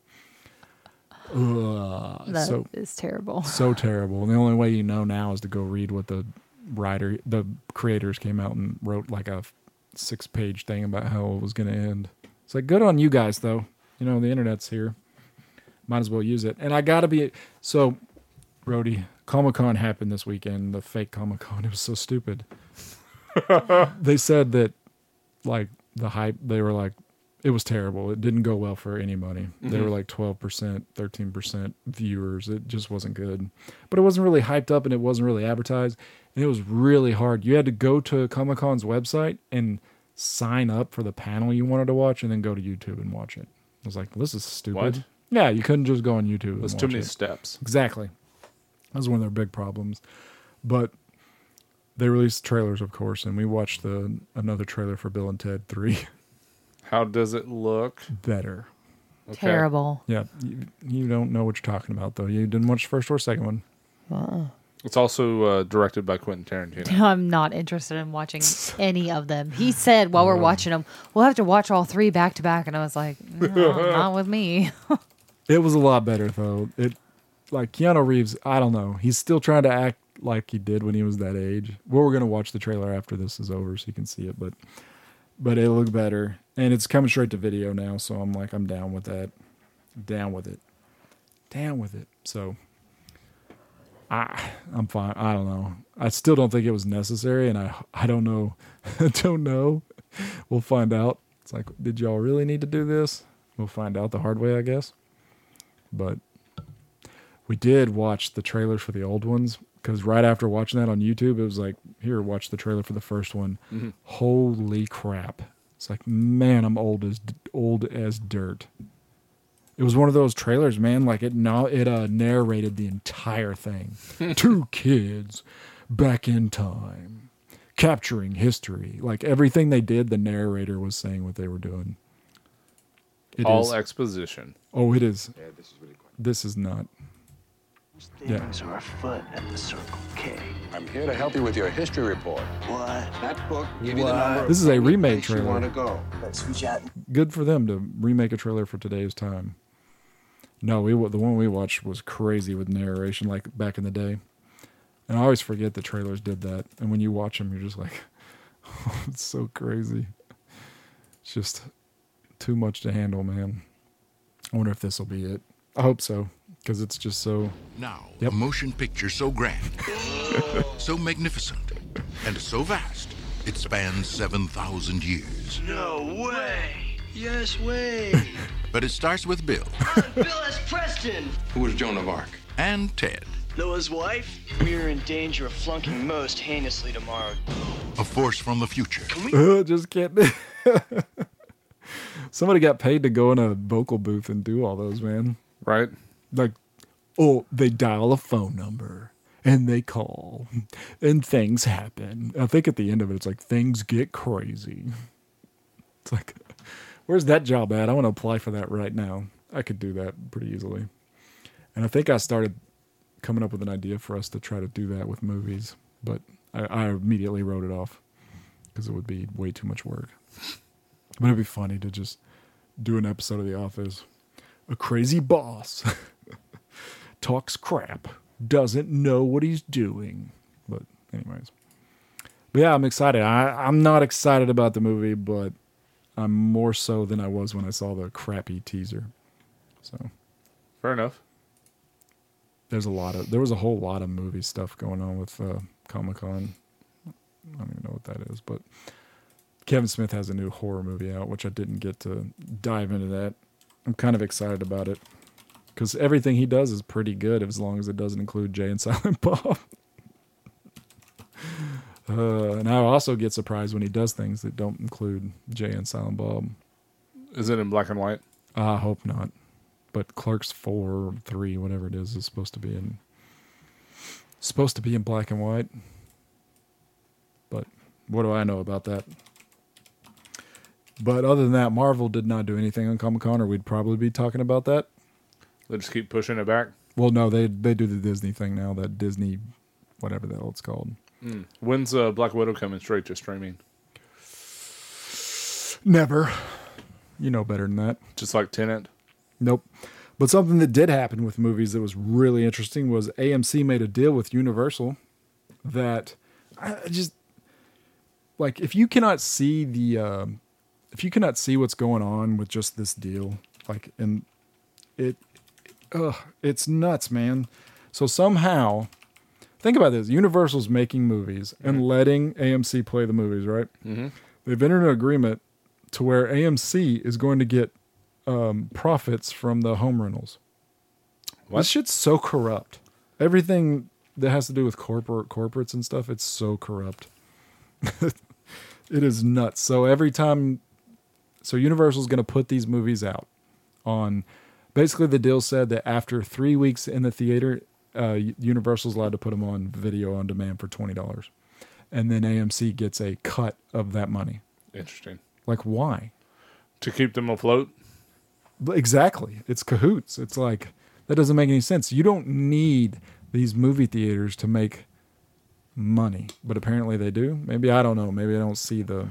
S4: That is terrible.
S3: so terrible. And the only way you know now is to go read what the creators came out and wrote like a 6-page thing about how it was going to end. It's like, good on you guys, though. You know, the internet's here. Might as well use it. And I got to be... So, Brody, Comic-Con happened this weekend, the fake Comic-Con. It was so stupid. They said that, like, the hype, they were like, it was terrible. It didn't go well for anybody. They were like 12%, 13% viewers. It just wasn't good. But it wasn't really hyped up and it wasn't really advertised. And it was really hard. You had to go to Comic-Con's website and sign up for the panel you wanted to watch and then go to YouTube and watch it. I was like, well, this is stupid.
S5: What?
S3: Yeah, you couldn't just go on YouTube and
S5: There's
S3: watch
S5: too many
S3: it.
S5: steps.
S3: Exactly. That was one of their big problems. But they released trailers, of course, and we watched another trailer for Bill and Ted 3.
S5: How does it look?
S3: Better.
S5: Okay.
S4: Terrible.
S3: Yeah, you don't know what you're talking about, though. You didn't watch the first or second one.
S5: It's also directed by Quentin Tarantino.
S4: I'm not interested in watching any of them. He said while we're watching them, we'll have to watch all 3 back to back. And I was like, no, not with me.
S3: It was a lot better, though. Like Keanu Reeves, I don't know. He's still trying to act like he did when he was that age. Well, we're going to watch the trailer after this is over so you can see it, but it looked better. And it's coming straight to video now, so I'm like, I'm down with that. Down with it. So I'm fine. I don't know. I still don't think it was necessary, and I don't know. I don't know. We'll find out. It's like, did y'all really need to do this? We'll find out the hard way, I guess. But we did watch the trailers for the old ones, because right after watching that on YouTube, it was like, here, watch the trailer for the first one. Mm-hmm. Holy crap. It's like, man, I'm old as dirt. It was one of those trailers, man. Like it narrated the entire thing. 2 kids back in time, capturing history. Like everything they did, the narrator was saying what they were doing.
S5: All exposition.
S3: Oh, it is.
S7: Yeah, this is really quick.
S3: This is not.
S8: Things are afoot at the Circle K.
S7: I'm here to help you with your history report.
S8: What?
S7: That book give you the number.
S3: This is a remake
S7: You want
S3: trailer.
S7: to go?
S8: That's who chatting.
S3: Good for them to remake a trailer for today's time. No, the one we watched was crazy with narration, like back in the day. And I always forget that trailers did that. And when you watch them, you're just like, oh, it's so crazy. It's just too much to handle, man. I wonder if this will be it. I hope so, because it's just so...
S9: Now,
S3: Yep.
S9: a motion picture so grand, so magnificent, and so vast, it spans 7,000 years.
S8: No way. Yes way.
S9: But it starts with Bill
S8: Bill S. Preston.
S7: Who was Joan of Arc?
S9: and Ted,
S8: Noah's wife. We're in danger of flunking most heinously tomorrow.
S9: a force from the future.
S3: just can't... Somebody got paid to go in a vocal booth and do all those, man.
S5: Right?
S3: Like, oh, they dial a phone number and they call and things happen. I think at the end of it, it's like things get crazy. It's like, where's that job at? I want to apply for that right now. I could do that pretty easily. And I think I started coming up with an idea for us to try to do that with movies. but I immediately wrote it off because it would be way too much work. But it'd be funny to just do an episode of The Office. A crazy boss talks crap, doesn't know what he's doing. But anyways. But yeah, I'm excited. I'm not excited about the movie, but I'm more so than I was when I saw the crappy teaser. So
S5: fair enough.
S3: There was a whole lot of movie stuff going on with Comic-Con. I don't even know what that is, but Kevin Smith has a new horror movie out, which I didn't get to dive into that. I'm kind of excited about it because everything he does is pretty good as long as it doesn't include Jay and Silent Bob. And I also get surprised when he does things that don't include Jay and Silent Bob.
S5: Is it in black and white?
S3: I hope not. But Clerks 4 or 3, whatever it is supposed to be in black and white. But what do I know about that? But other than that, Marvel did not do anything on Comic-Con, or we'd probably be talking about that.
S5: They just keep pushing it back?
S3: Well, no, they do the Disney thing now, that Disney, whatever the hell it's called.
S5: When's Black Widow coming straight to streaming?
S3: Never. You know better than that.
S5: Just like Tenet?
S3: Nope. But something that did happen with movies that was really interesting was AMC made a deal with Universal that I just like if you cannot see what's going on with just this deal, like and it's nuts, man. So somehow think about this. Universal's making movies and letting AMC play the movies, right? Mm-hmm. They've entered an agreement to where AMC is going to get profits from the home rentals. What? This shit's so corrupt. Everything that has to do with corporates and stuff, it's so corrupt. It is nuts. So Universal's going to put these movies out on, basically the deal said that after 3 weeks in the theater, Universal's allowed to put them on video on demand for $20. And then AMC gets a cut of that money.
S5: Interesting.
S3: Like, why?
S5: To keep them afloat?
S3: Exactly. It's cahoots. It's like, that doesn't make any sense. You don't need these movie theaters to make money, but apparently they do. Maybe I don't know. Maybe I don't see the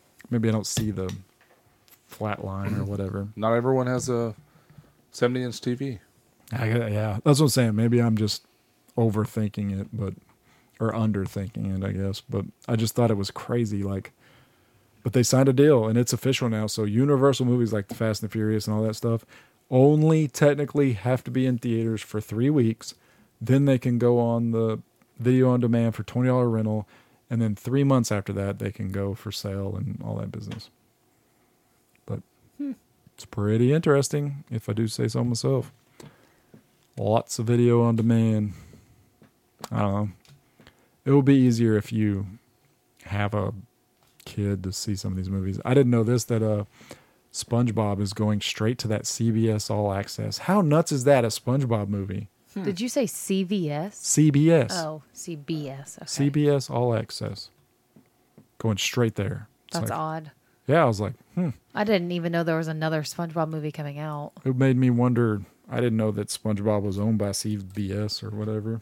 S3: flat line or whatever.
S5: Not everyone has a 70-inch TV.
S3: Yeah, that's what I'm saying. Maybe I'm just overthinking it, or underthinking it, I guess. But I just thought it was crazy. But they signed a deal, and it's official now. So Universal movies like The Fast and the Furious and all that stuff only technically have to be in theaters for 3 weeks. Then they can go on the video on demand for $20 rental. And then 3 months after that, they can go for sale and all that business. But it's pretty interesting, if I do say so myself. Lots of video on demand. I don't know. It will be easier if you have a kid to see some of these movies. I didn't know this, that SpongeBob is going straight to that CBS All Access. How nuts is that, a SpongeBob movie?
S4: Did you say CVS?
S3: CBS.
S4: Oh, CBS. Okay.
S3: CBS All Access. Going straight there.
S4: That's odd.
S3: Yeah, I was like,
S4: I didn't even know there was another SpongeBob movie coming out.
S3: It made me wonder. I didn't know that SpongeBob was owned by CBS or whatever.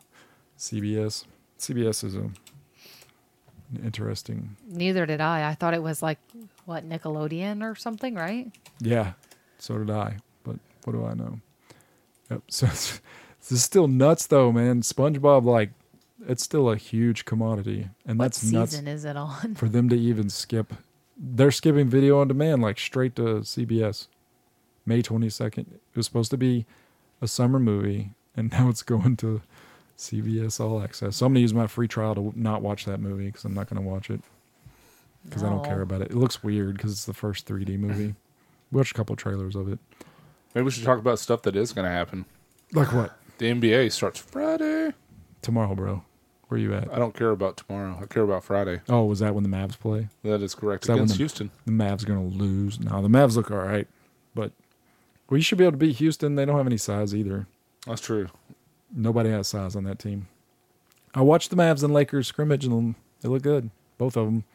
S3: CBS. CBS is an interesting.
S4: Neither did I. I thought it was like, what, Nickelodeon or something, right?
S3: Yeah, so did I. But what do I know? Yep. So this is still nuts, though, man. SpongeBob, it's still a huge commodity, and
S4: What
S3: that's nuts.
S4: season is it on?
S3: For them to even skip, they're skipping video on demand straight to CBS. May 22nd. It was supposed to be a summer movie, and now it's going to CBS All Access. So I'm going to use my free trial to not watch that movie because I'm not going to watch it because I don't care about it. It looks weird because it's the first 3D movie. We watched a couple of trailers of it.
S5: Maybe we should talk about stuff that is going to happen.
S3: Like what?
S5: The NBA starts Friday.
S3: Tomorrow, bro. Where you at?
S5: I don't care about tomorrow. I care about Friday.
S3: Oh, was that when the Mavs play?
S5: That is correct.
S3: Is that
S5: Against
S3: when
S5: Houston.
S3: The Mavs are going to lose. No, the Mavs look all right. But you should be able to beat Houston. They don't have any size either.
S5: That's true.
S3: Nobody has size on that team. I watched the Mavs and Lakers scrimmage, and they look good. Both of them.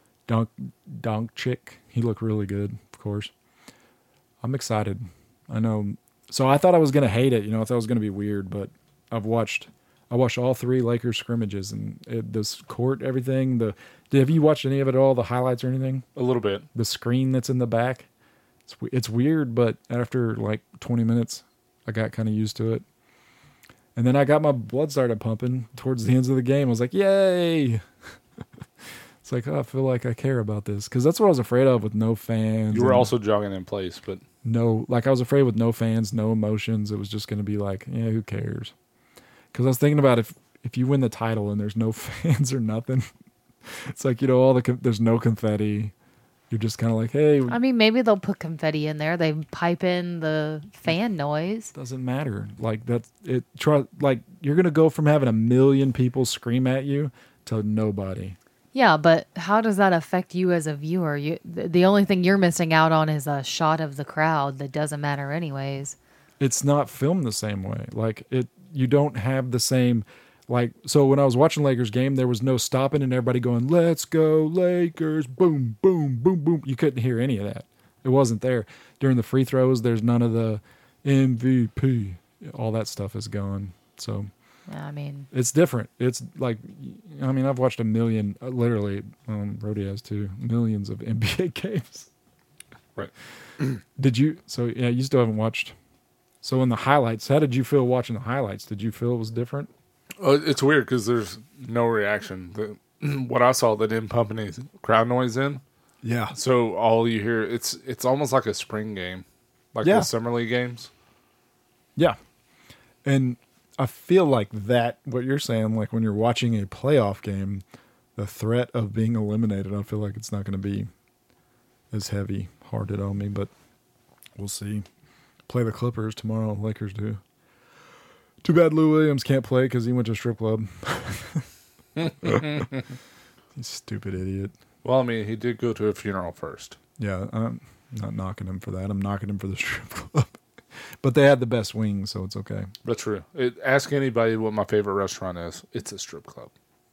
S3: Doncic, he looked really good, of course. I'm excited. I know. So I thought I was going to hate it. I thought it was going to be weird, but I've watched I watched all 3 Lakers scrimmages and this court, everything. Have you watched any of it at all? The highlights or anything?
S5: A little bit.
S3: The screen that's in the back. It's weird, but after like 20 minutes, I got kind of used to it. And then I got my blood started pumping towards the ends of the game. I was like, yay! It's like, oh, I feel like I care about this. Because that's what I was afraid of with no fans.
S5: You were also jogging in place, but...
S3: No, like I was afraid with no fans, no emotions. It was just going to be like, yeah, who cares? Because I was thinking about if you win the title and there's no fans or nothing, it's like, you know, there's no confetti. You're just kind of like, hey.
S4: I mean, maybe they'll put confetti in there. They pipe in the fan noise.
S3: Doesn't matter. Like that's it. Like you're gonna go from having 1 million people scream at you to nobody.
S4: Yeah, but how does that affect you as a viewer? The only thing you're missing out on is a shot of the crowd that doesn't matter anyways.
S3: It's not filmed the same way. Like you don't have the same. Like, so when I was watching Lakers game, there was no stopping and everybody going, let's go Lakers, boom, boom, boom, boom. You couldn't hear any of that. It wasn't there. During the free throws, there's none of the MVP. All that stuff is gone. So,
S4: yeah, I mean,
S3: it's different. It's like, I mean, I've watched 1 million, literally, Brody has too, millions of NBA games.
S5: Right.
S3: Yeah, you still haven't watched. So in the highlights, how did you feel watching the highlights? Did you feel it was different?
S5: It's weird because there's no reaction. What I saw, they didn't pump any crowd noise in.
S3: Yeah.
S5: So all you hear, it's almost like a spring game, like the summer league games.
S3: Yeah. And I feel like that, what you're saying, like when you're watching a playoff game, the threat of being eliminated, I feel like it's not going to be as heavy-hearted on me, but we'll see. Play the Clippers tomorrow, Lakers do. Too bad Lou Williams can't play because he went to a strip club. You stupid idiot.
S5: Well, I mean, he did go to a funeral first.
S3: Yeah, I'm not knocking him for that. I'm knocking him for the strip club. But they had the best wings, so it's okay.
S5: That's true. Ask anybody what my favorite restaurant is. It's a strip club.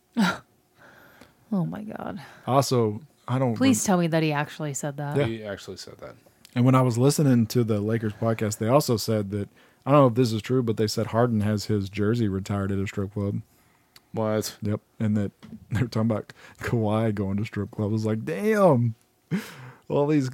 S4: Oh, my God.
S3: Also,
S4: Please tell me that he actually said that.
S5: Yeah. He actually said that.
S3: And when I was listening to the Lakers podcast, they also said that, I don't know if this is true, but they said Harden has his jersey retired at a strip club.
S5: What?
S3: Yep. And that they're talking about Kawhi going to strip club. I was like, damn. All these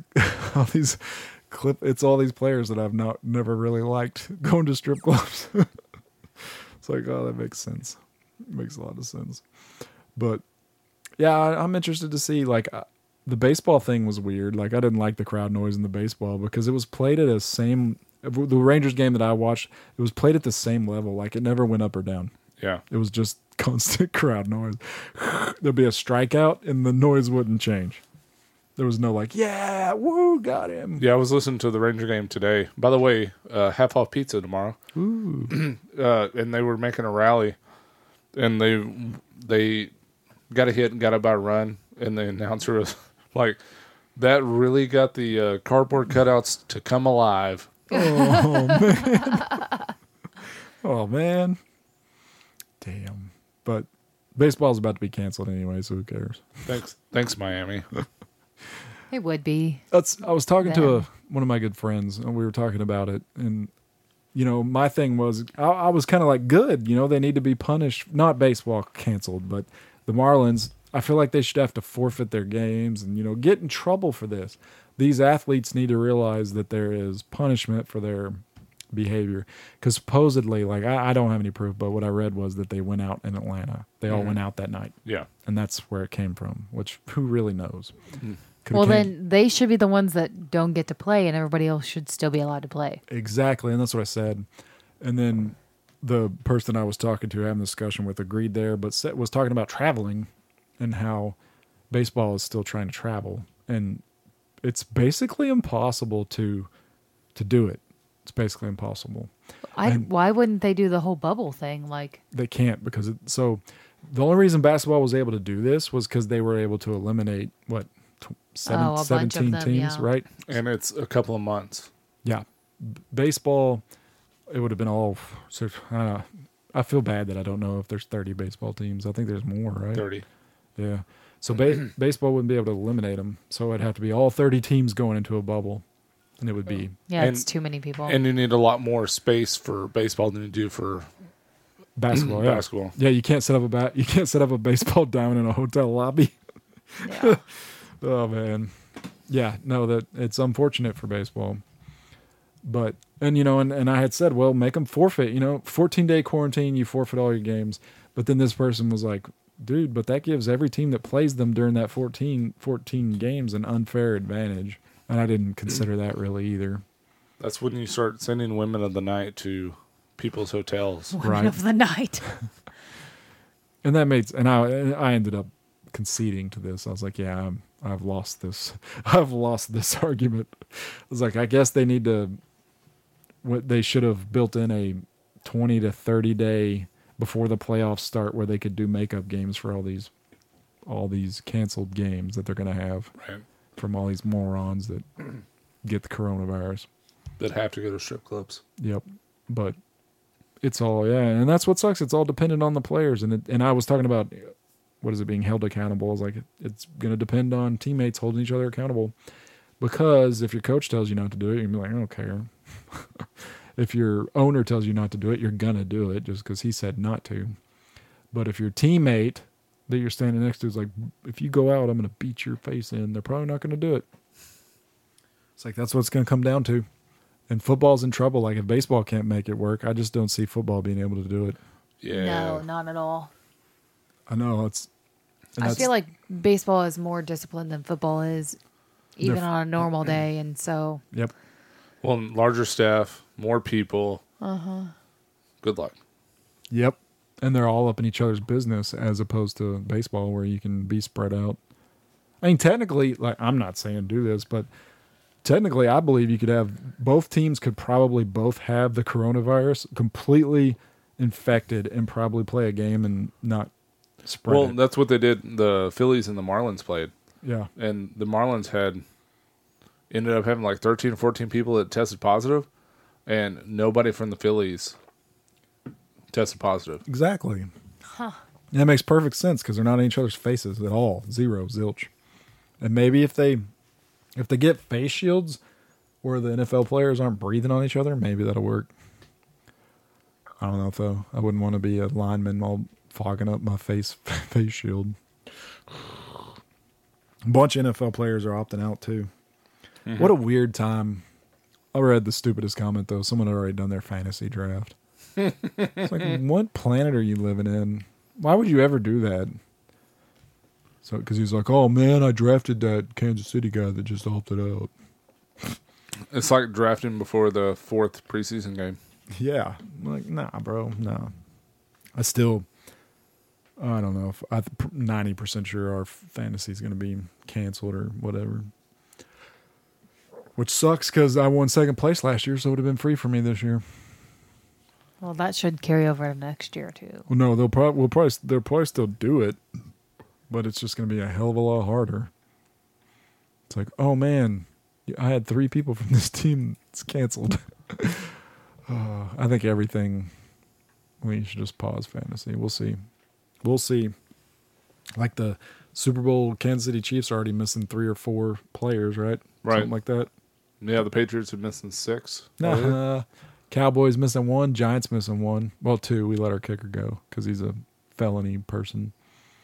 S3: it's all these players that I've never really liked going to strip clubs. It's like, oh, that makes sense. It makes a lot of sense. But yeah, I'm interested to see, like, the baseball thing was weird. Like, I didn't like the crowd noise in the baseball because it was played at the Rangers game that I watched, it was played at the same level. Like, it never went up or down.
S5: Yeah.
S3: It was just constant crowd noise. There'd be a strikeout and the noise wouldn't change. There was no like, yeah, woo, got him.
S5: Yeah, I was listening to the Ranger game today. By the way, half off pizza tomorrow.
S3: Ooh.
S5: And they were making a rally, and they got a hit and got about a run, and the announcer was like, that really got the cardboard cutouts to come alive.
S3: Oh, man. Oh, man. Damn. But baseball's about to be canceled anyway, so who cares?
S5: Thanks, Miami.
S4: It would be.
S3: I was talking to one of my good friends, and we were talking about it. And, you know, my thing was, I was kind of like, good. You know, they need to be punished. Not baseball canceled, but the Marlins, I feel like they should have to forfeit their games and, you know, get in trouble for this. These athletes need to realize that there is punishment for their behavior. Because supposedly, like, I don't have any proof, but what I read was that they went out in Atlanta. They all went out that night.
S5: Yeah.
S3: And that's where it came from, which who really knows?
S4: Then they should be the ones that don't get to play, and everybody else should still be allowed to play.
S3: Exactly, and that's what I said. And then the person I was talking to, having a discussion with, agreed there, but was talking about traveling and how baseball is still trying to travel. And it's basically impossible to do it. It's basically impossible.
S4: Why wouldn't they do the whole bubble thing? Like,
S3: they can't because the only reason basketball was able to do this was because they were able to eliminate 17
S4: them,
S3: teams,
S4: yeah.
S3: right?
S5: And it's a couple of months.
S3: Yeah. Baseball, it would have been all. I feel bad that I don't know if there's 30 baseball teams. I think there's more, right?
S5: 30.
S3: Yeah. So baseball wouldn't be able to eliminate them. So it'd have to be all 30 teams going into a bubble. And it would be.
S4: Yeah, it's too many people.
S5: And you need a lot more space for baseball than you do for
S3: Basketball, yeah.
S5: Basketball.
S3: Yeah, you can't set up a baseball diamond in a hotel lobby.
S4: Yeah.
S3: Oh man. Yeah, no, that it's unfortunate for baseball. But and I had said, well, make them forfeit, 14-day quarantine, you forfeit all your games. But then this person was like, dude, but that gives every team that plays them during that 14 games an unfair advantage. And I didn't consider that really either.
S5: That's when you start sending women of the night to people's hotels.
S4: Women of the night.
S3: And that I ended up conceding to this. I was like, yeah, I've lost this. I've lost this argument. I was like, I guess they should have built in a 20 to 30 day before the playoffs start where they could do makeup games for all these canceled games that they're going to have from all these morons that get the coronavirus.
S5: That have to go to strip clubs.
S3: Yep. But it's all, and that's what sucks. It's all dependent on the players. And I was talking about, what is it, being held accountable? I was like, it's going to depend on teammates holding each other accountable. Because if your coach tells you not to do it, you're going to be like, I don't care. If your owner tells you not to do it, you're going to do it just because he said not to. But if your teammate that you're standing next to is like, if you go out, I'm going to beat your face in, they're probably not going to do it. It's like, that's what it's going to come down to. And football's in trouble. Like, if baseball can't make it work, I just don't see football being able to do it.
S5: Yeah.
S4: No, not at all.
S3: I know.
S4: I feel like baseball is more disciplined than football is, even on a normal day. And so.
S3: Yep.
S5: Well, larger staff, more people. Good luck.
S3: Yep. And they're all up in each other's business as opposed to baseball where you can be spread out. I mean, technically, like, I'm not saying do this, but technically I believe you could have both teams could probably both have the coronavirus completely infected and probably play a game and not spread it.
S5: That's what they did. The Phillies and the Marlins played.
S3: Yeah.
S5: And the Marlins ended up having like 13 or 14 people that tested positive, and nobody from the Phillies tested positive.
S3: Exactly. Huh. That makes perfect sense because they're not in each other's faces at all. Zero, zilch. And maybe if they get face shields where the NFL players aren't breathing on each other, maybe that'll work. I don't know, though. I wouldn't want to be a lineman all fogging up my face shield. A bunch of NFL players are opting out, too. Mm-hmm. What a weird time. I read the stupidest comment, though. Someone had already done their fantasy draft. It's like, what planet are you living in? Why would you ever do that? So, because he's like, oh man, I drafted that Kansas City guy that just opted out.
S5: It's like drafting before the 4th preseason game.
S3: Yeah. I'm like, nah, bro, nah. I don't know. I'm 90% sure our fantasy is going to be canceled or whatever. Which sucks because I won second place last year, so it would have been free for me this year.
S4: Well, that should carry over to next year too.
S3: Well, no, they'll probably still do it, but it's just going to be a hell of a lot harder. It's like, oh man, I had 3 people from this team. It's canceled. I think we should just pause fantasy. We'll see. Like the Super Bowl, Kansas City Chiefs are already missing 3 or 4 players, right? Something like that.
S5: Yeah, the Patriots are missing 6.
S3: Cowboys missing 1, Giants missing 1. Well, 2. We let our kicker go because he's a felony person.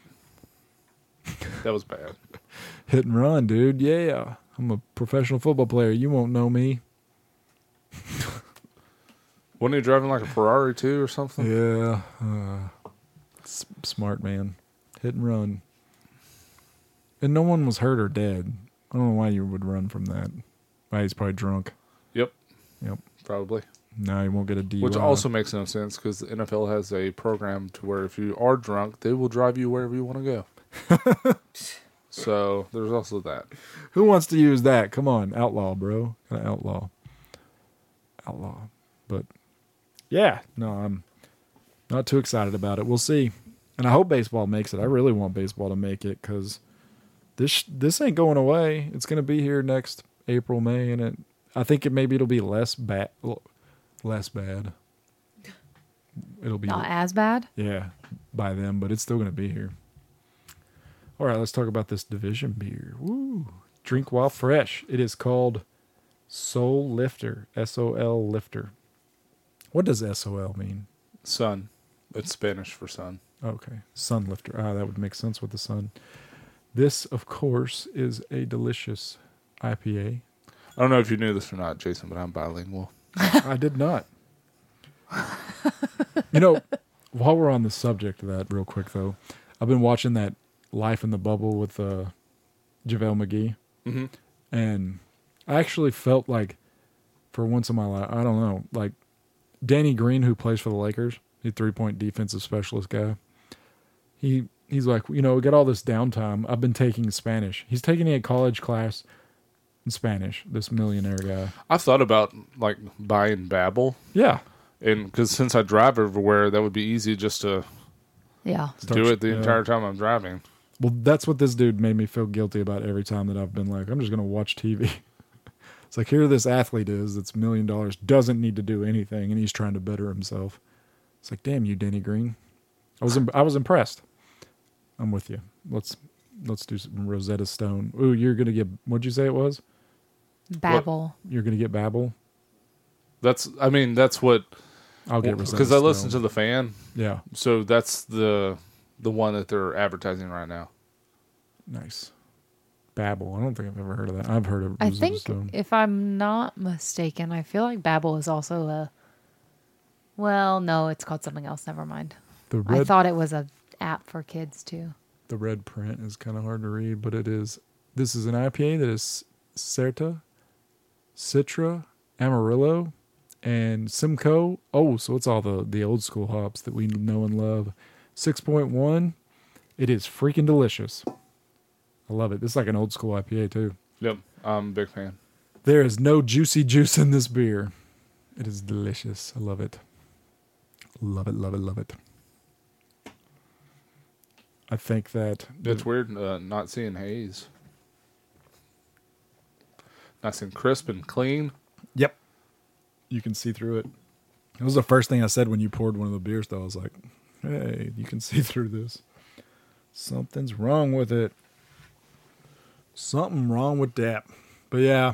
S5: That was bad.
S3: Hit and run, dude. Yeah. I'm a professional football player. You won't know me.
S5: Wasn't he driving like a Ferrari too or something?
S3: Yeah. Smart man. Hit and run. And no one was hurt or dead. I don't know why you would run from that. Why, he's probably drunk.
S5: Yep.
S3: Yep.
S5: Probably.
S3: No, you won't get a DUI.
S5: Which also makes no sense because the NFL has a program to where if you are drunk, they will drive you wherever you want to go. So there's also that.
S3: Who wants to use that? Come on, outlaw, bro. Outlaw. But yeah, no, I'm not too excited about it. We'll see. And I hope baseball makes it. I really want baseball to make it because this ain't going away. It's going to be here next April, May, and I think it'll be less bad. It'll be
S4: not as bad.
S3: Yeah, by them, but it's still going to be here. All right, let's talk about this division beer. Woo! Drink while fresh. It is called Soul Lifter. SOL Lifter. What does SOL mean?
S5: Son It's Spanish for sun.
S3: Okay. Sunlifter. That would make sense with the sun. This, of course, is a delicious IPA.
S5: I don't know if you knew this or not, Jason, but I'm bilingual.
S3: I did not. You know, while we're on the subject of that real quick, though, I've been watching that Life in the Bubble with JaVale McGee.
S5: Mm-hmm.
S3: And I actually felt like, for once in my life, I don't know, like Danny Green, who plays for the Lakers, he's a 3-point defensive specialist guy. He's like, you know, we got all this downtime. I've been taking Spanish. He's taking a college class in Spanish, this millionaire guy.
S5: I've thought about, like, buying Babbel.
S3: Yeah.
S5: And because since I drive everywhere, that would be easy just to do it the entire time I'm driving.
S3: Well, that's what this dude made me feel guilty about every time that I've been like, I'm just going to watch TV. It's like, here this athlete is that's $1 million, doesn't need to do anything, and he's trying to better himself. It's like, damn you, Danny Green. I was impressed. I'm with you. Let's do some Rosetta Stone. Ooh, you're going to get, what'd you say it was?
S4: Babbel.
S3: You're going to get Babbel?
S5: That's what...
S3: I'll get Rosetta Stone.
S5: Because I listen to The Fan.
S3: Yeah.
S5: So that's the one that they're advertising right now.
S3: Nice. Babbel. I don't think I've ever heard of that. I've heard of
S4: I
S3: Rosetta
S4: think,
S3: Stone.
S4: if I'm not mistaken, I feel like Babbel is also a... Well, no, it's called something else. Never mind. I thought it was an app for kids, too.
S3: The red print is kind of hard to read, but it is. This is an IPA that is Certa, Citra, Amarillo, and Simcoe. Oh, so it's all the old school hops that we know and love. 6.1. It is freaking delicious. I love it. This is like an old school IPA, too.
S5: Yep, I'm a big fan.
S3: There is no juicy juice in this beer. It is delicious. I love it. Love it, love it, love it. I think that...
S5: It's weird not seeing haze. Nice and crisp and clean.
S3: Yep. You can see through it. It was the first thing I said when you poured one of the beers, though. I was like, hey, you can see through this. Something's wrong with it. Something wrong with that. But yeah.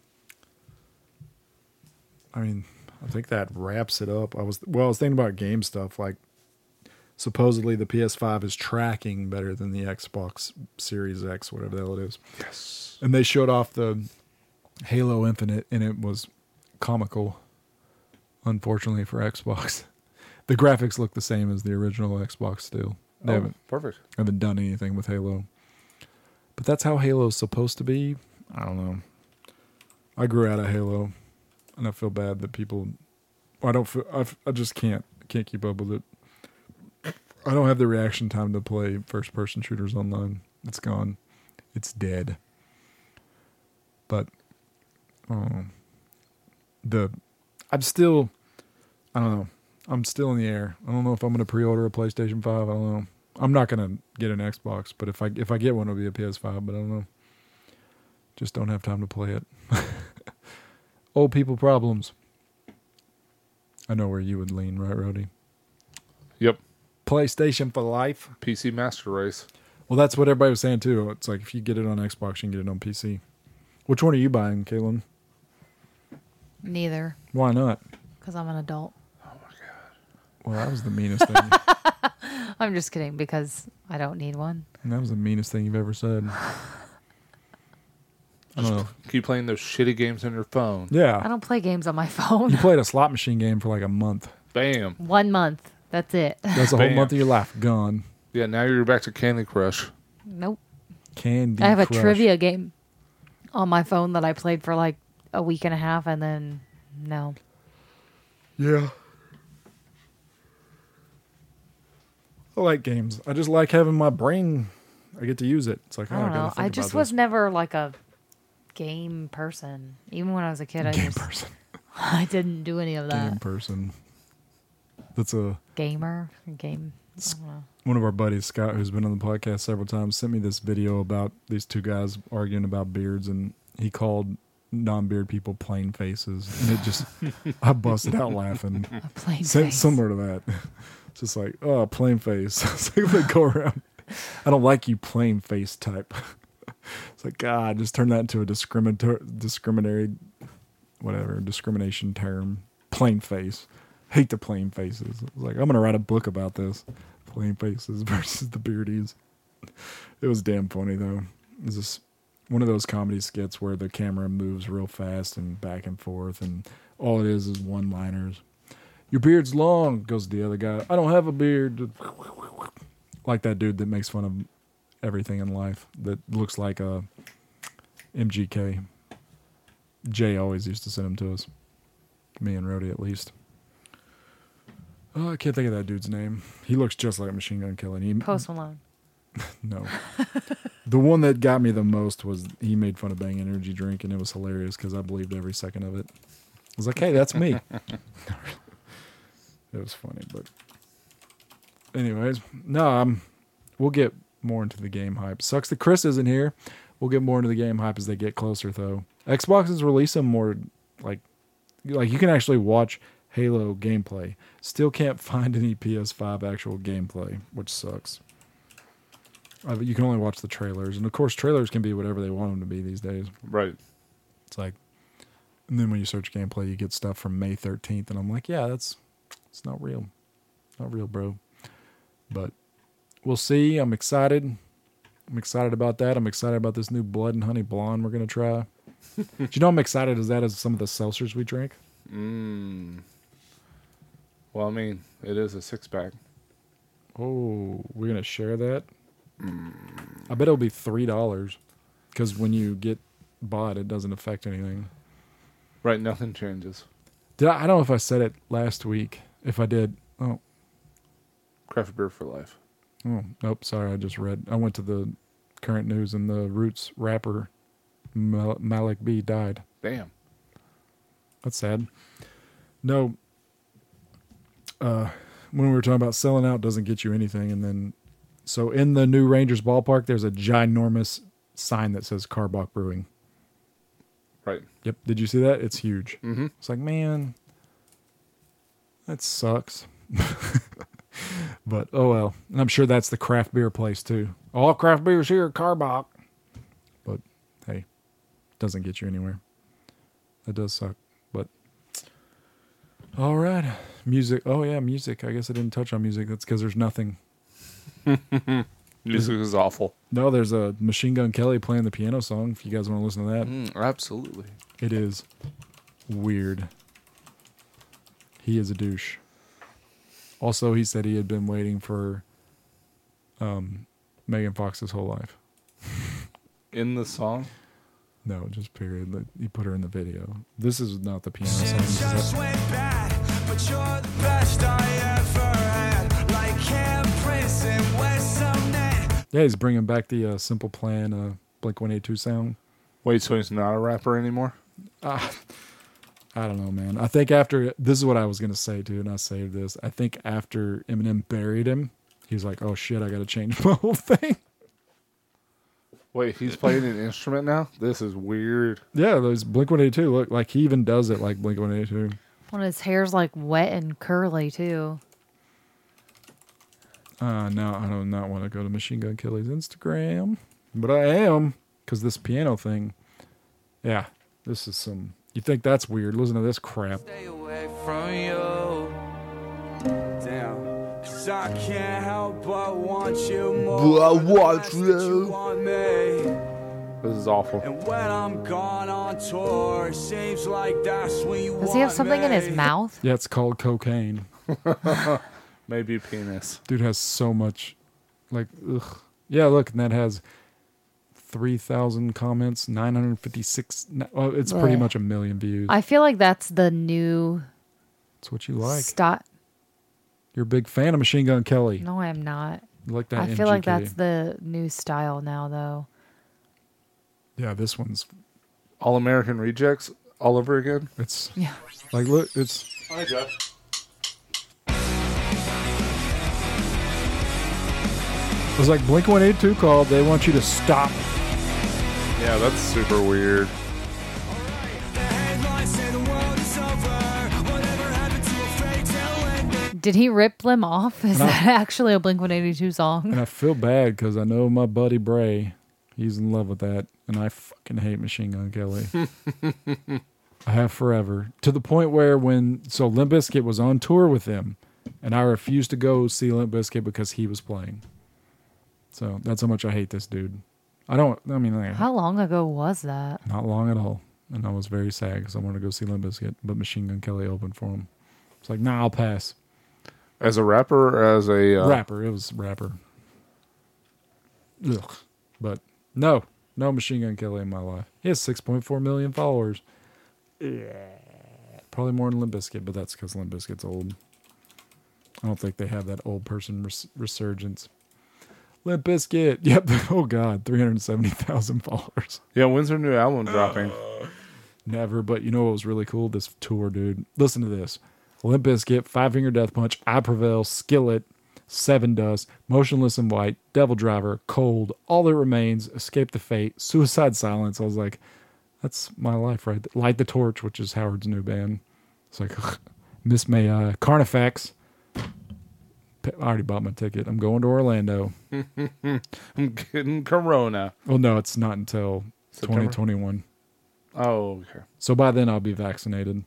S3: I mean, I think that wraps it up. I was thinking about game stuff. Like, supposedly the PS5 is tracking better than the Xbox Series X, whatever the hell it is.
S5: Yes.
S3: And they showed off the Halo Infinite, and it was comical, unfortunately, for Xbox. The graphics look the same as the original Xbox still. They haven't done anything with Halo. But that's how Halo's supposed to be. I don't know. I grew out of Halo, and I feel bad that people... I just can't keep up with it. I don't have the reaction time to play first-person shooters online. It's gone. It's dead. But I'm still... I don't know. I'm still in the air. I don't know if I'm going to pre-order a PlayStation 5. I don't know. I'm not going to get an Xbox, but if I get one, it'll be a PS5, but I don't know. Just don't have time to play it. Old people problems. I know where you would lean, right, Rody?
S5: Yep.
S3: PlayStation for life.
S5: PC Master Race.
S3: Well, that's what everybody was saying, too. It's like, if you get it on Xbox, you can get it on PC. Which one are you buying, Caitlin?
S4: Neither.
S3: Why not?
S4: Because I'm an adult.
S5: Oh, my God.
S3: Well, that was the meanest thing.
S4: I'm just kidding, because I don't need one.
S3: That was the meanest thing you've ever said. I don't know.
S5: Keep playing those shitty games on your phone.
S3: Yeah.
S4: I don't play games on my phone.
S3: You played a slot machine game for like a month.
S5: Bam.
S4: 1 month. That's it.
S3: That's a whole month of your life gone.
S5: Yeah, now you're back to Candy Crush.
S4: Nope.
S3: Candy
S4: I have
S3: Crush.
S4: a trivia game on my phone that I played for like a week and a half, and then no.
S3: Yeah. I like games. I just like having my brain. I get to use it. It's like,
S4: I don't know. I just was never like a game person. Even when I was a kid, I didn't do any of that.
S3: Game person. That's a
S4: gamer. Game. I don't know.
S3: One of our buddies, Scott, who's been on the podcast several times, sent me this video about these two guys arguing about beards, and he called non-beard people plain faces, and it just I busted out laughing.
S4: A plain face.
S3: Similar to that. It's just like, oh, plain face. It's like they go around. I don't like you, plain face type. It's like, God, just turn that into a discrimination term. Plain face. Hate the plain faces. I was like, I'm gonna write a book about this. Plain faces versus the beardies. It was damn funny though. It was just one of those comedy skits where the camera moves real fast and back and forth, and all it is one-liners. Your beard's long, goes the other guy. I don't have a beard. Like that dude that makes fun of everything in life that looks like a MGK. Jay always used to send him to us. Me and Rhodey at least. Oh, I can't think of that dude's name. He looks just like Machine Gun Kelly.
S4: Post Malone.
S3: No. The one that got me the most was he made fun of Bang Energy Drink, and it was hilarious because I believed every second of it. I was like, hey, that's me. It was funny, but anyways, no, we'll get more into the game hype. Sucks that Chris isn't here. We'll get more into the game hype as they get closer, though. Xbox is releasing more, like you can actually watch Halo gameplay. Still can't find any PS5 actual gameplay, which sucks. You can only watch the trailers, and of course, trailers can be whatever they want them to be these days.
S5: Right.
S3: It's like, and then when you search gameplay, you get stuff from May 13th, and I'm like, yeah, it's not real. Not real, bro. But we'll see. I'm excited. I'm excited about that. I'm excited about this new Blood and Honey Blonde we're going to try. Do you know I'm excited as some of the seltzers we drink?
S5: Well, I mean, it is a 6-pack.
S3: Oh, we're going to share that? I bet it'll be $3 because when you get bought, it doesn't affect anything.
S5: Right, nothing changes.
S3: I don't know if I said it last week. If I did,
S5: Craft beer for life.
S3: Oh, nope, sorry, I went to the current news and the Roots rapper Malik B died.
S5: Damn.
S3: That's sad. No, when we were talking about selling out doesn't get you anything, and then so in the new Rangers ballpark, there's a ginormous sign that says Karbach Brewing.
S5: Right.
S3: Yep. Did you see that? It's huge.
S5: Mm-hmm.
S3: It's like, man, that sucks. But oh well. And I'm sure that's the craft beer place too. All craft beers here at Karbach. But hey, doesn't get you anywhere. That does suck. But all right. Music. Oh yeah, music. I guess I didn't touch on music. That's because there's nothing.
S5: Music is awful.
S3: No, there's a Machine Gun Kelly playing the piano song. If you guys want to listen to that,
S5: absolutely.
S3: It is weird. He is a douche. Also, he said he had been waiting for Megan Fox his whole life.
S5: In the song?
S3: No, just period. He put her in the video. This is not the piano song. Just went bad, but you're the best I ever had. Like Prince and West Sumner. Yeah, he's bringing back the Simple Plan Blink-182 sound.
S5: Wait, so he's not a rapper anymore?
S3: I don't know, man. I think after, this is what I was going to say too, and I saved this. I think after Eminem buried him, he was like, oh shit, I got to change my whole thing.
S5: Wait, he's playing an instrument now? This is weird.
S3: Yeah, those Blink-182, look, like he even does it like Blink-182.
S4: Well, his hair's like wet and curly too.
S3: No, I do not want to go to Machine Gun Kelly's Instagram, but I am, because this piano thing, yeah, this is some, you think that's weird, listen to this crap. Stay away from you. Damn, 'cause I can't help but want you more.
S5: I want you. Want me. This is awful.
S3: And when I'm gone on tour, seems like that's when you
S4: Does he have something in his mouth?
S3: Yeah, it's called cocaine.
S5: Maybe a penis.
S3: Dude has so much, like, ugh. Yeah, look, and that has 3,000 comments, 956. Well, it's pretty much 1 million views.
S4: I feel like that's the new.
S3: That's what you like.
S4: Stop.
S3: You're a big fan of Machine Gun Kelly.
S4: No, I'm not.
S3: You like that?
S4: I feel
S3: MGK.
S4: like that's the new style now, though.
S3: Yeah, this one's
S5: All American Rejects all over again.
S3: It's
S4: yeah.
S3: Like, look, it's.
S2: Hi, Jeff.
S3: It was like Blink-182 called. They want you to stop.
S5: Yeah, that's super weird.
S4: Did he rip them off? Is that actually a Blink-182 song?
S3: And I feel bad because I know my buddy Bray, he's in love with that, and I fucking hate Machine Gun Kelly. I have forever. To the point where Limp Bizkit was on tour with them, and I refused to go see Limp Bizkit because he was playing. So that's how much I hate this dude.
S4: How long ago was that?
S3: Not long at all. And I was very sad because I wanted to go see Limp Bizkit, but Machine Gun Kelly opened for him. It's like, nah, I'll pass.
S5: As a rapper or as a...
S3: Rapper. It was rapper. Ugh. But no Machine Gun Kelly in my life. He has 6.4 million followers. Yeah. Probably more than Limp Bizkit, but that's because Limp Bizkit's old. I don't think they have that old person resurgence. Limp Bizkit. Yep. Oh, God. 370,000 followers.
S5: Yeah, when's their new album dropping?
S3: Never, but you know what was really cool? This tour, dude. Listen to this. Limp Bizkit, Five Finger Death Punch, I Prevail, Skillet, Seven Dust, Motionless in White, Devil Driver, Cold, All That Remains, Escape the Fate, Suicide Silence. I was like, that's my life right there. Light the Torch, which is Howard's new band. It's like, Miss May, Carnifex. I already bought my ticket. I'm going to Orlando.
S5: I'm getting Corona.
S3: Well, no, it's not until September? 2021.
S5: Oh, okay.
S3: So by then I'll be vaccinated.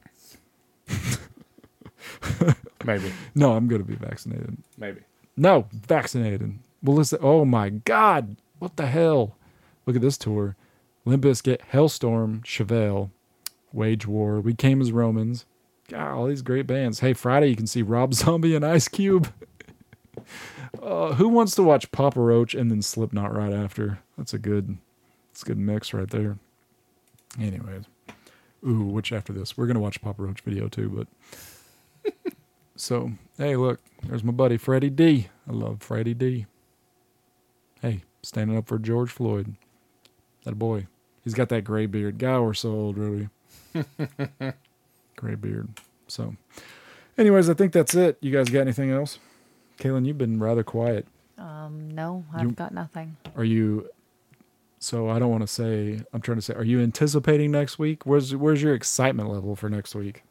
S5: Maybe.
S3: No, I'm going to be vaccinated.
S5: Maybe.
S3: No, vaccinated. Well, listen. Oh, my God. What the hell? Look at this tour. Limp Bizkit, Hellstorm, Chevelle, Wage War, We Came as Romans. God, all these great bands. Hey, Friday you can see Rob Zombie and Ice Cube. Who wants to watch Papa Roach and then Slipknot right after? That's a good mix right there. Anyways. Ooh, which after this? We're going to watch Papa Roach video too, but... So, hey, look. There's my buddy, Freddie D. I love Freddie D. Hey, standing up for George Floyd. That boy. He's got that gray beard. God, we're so old, really. Gray beard. So, anyways, I think that's it. You guys got anything else? Kaylin, you've been rather quiet.
S4: No, I've got nothing.
S3: Are you... So I don't want to say... I'm trying to say, are you anticipating next week? Where's your excitement level for next week?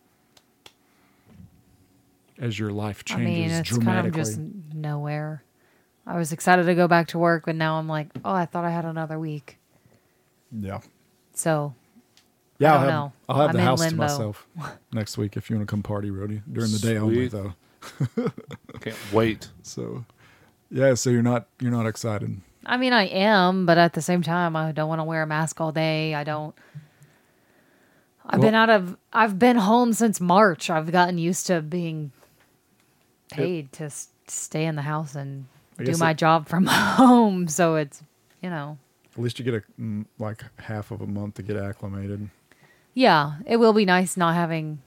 S3: As your life changes
S4: it's
S3: dramatically.
S4: kind of just nowhere. I was excited to go back to work, but now I'm like, oh, I thought I had another week.
S3: Yeah.
S4: So,
S3: yeah,
S4: I don't know.
S3: I'll have
S4: I'm
S3: the
S4: in
S3: house
S4: limbo.
S3: to myself next week if you want to come party, Rody. During the day only, though.
S5: Can't wait.
S3: So, yeah. So you're not excited.
S4: I mean, I am, but at the same time, I don't want to wear a mask all day. I've been home since March. I've gotten used to being paid to stay in the house and do my job from home. So it's,
S3: At least you get like half of a month to get acclimated.
S4: Yeah, it will be nice not having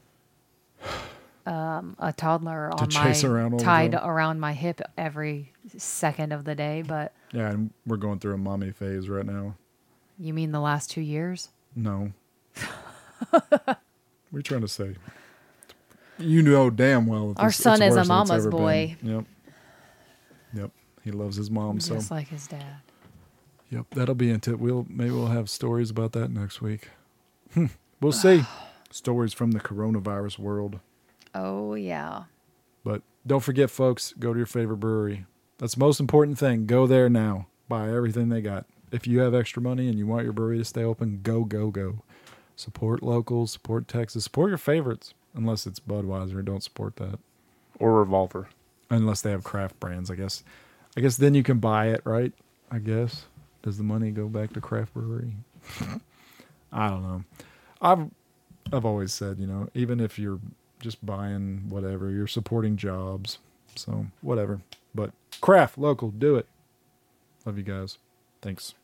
S4: a toddler tied around my hip every second of the day. But
S3: yeah, and we're going through a mommy phase right now.
S4: You mean the last 2 years?
S3: No. What are you trying to say? You know damn well that
S4: our son is a mama's
S3: ever
S4: boy.
S3: Been. Yep. He loves his mom
S4: just like his dad.
S3: Yep, that'll be into it. Maybe we'll have stories about that next week. We'll see. Stories from the coronavirus world.
S4: Oh yeah.
S3: But don't forget, folks, go to your favorite brewery. That's the most important thing. Go there now. Buy everything they got. If you have extra money and you want your brewery to stay open, go. Support locals, support Texas, support your favorites. Unless it's Budweiser, don't support that.
S5: Or Revolver.
S3: Unless they have craft brands, I guess. I guess then you can buy it, right? I guess. Does the money go back to craft brewery? I don't know. I've always said, even if you're just buying whatever, you're supporting jobs. So, whatever. But craft, local, do it. Love you guys. Thanks.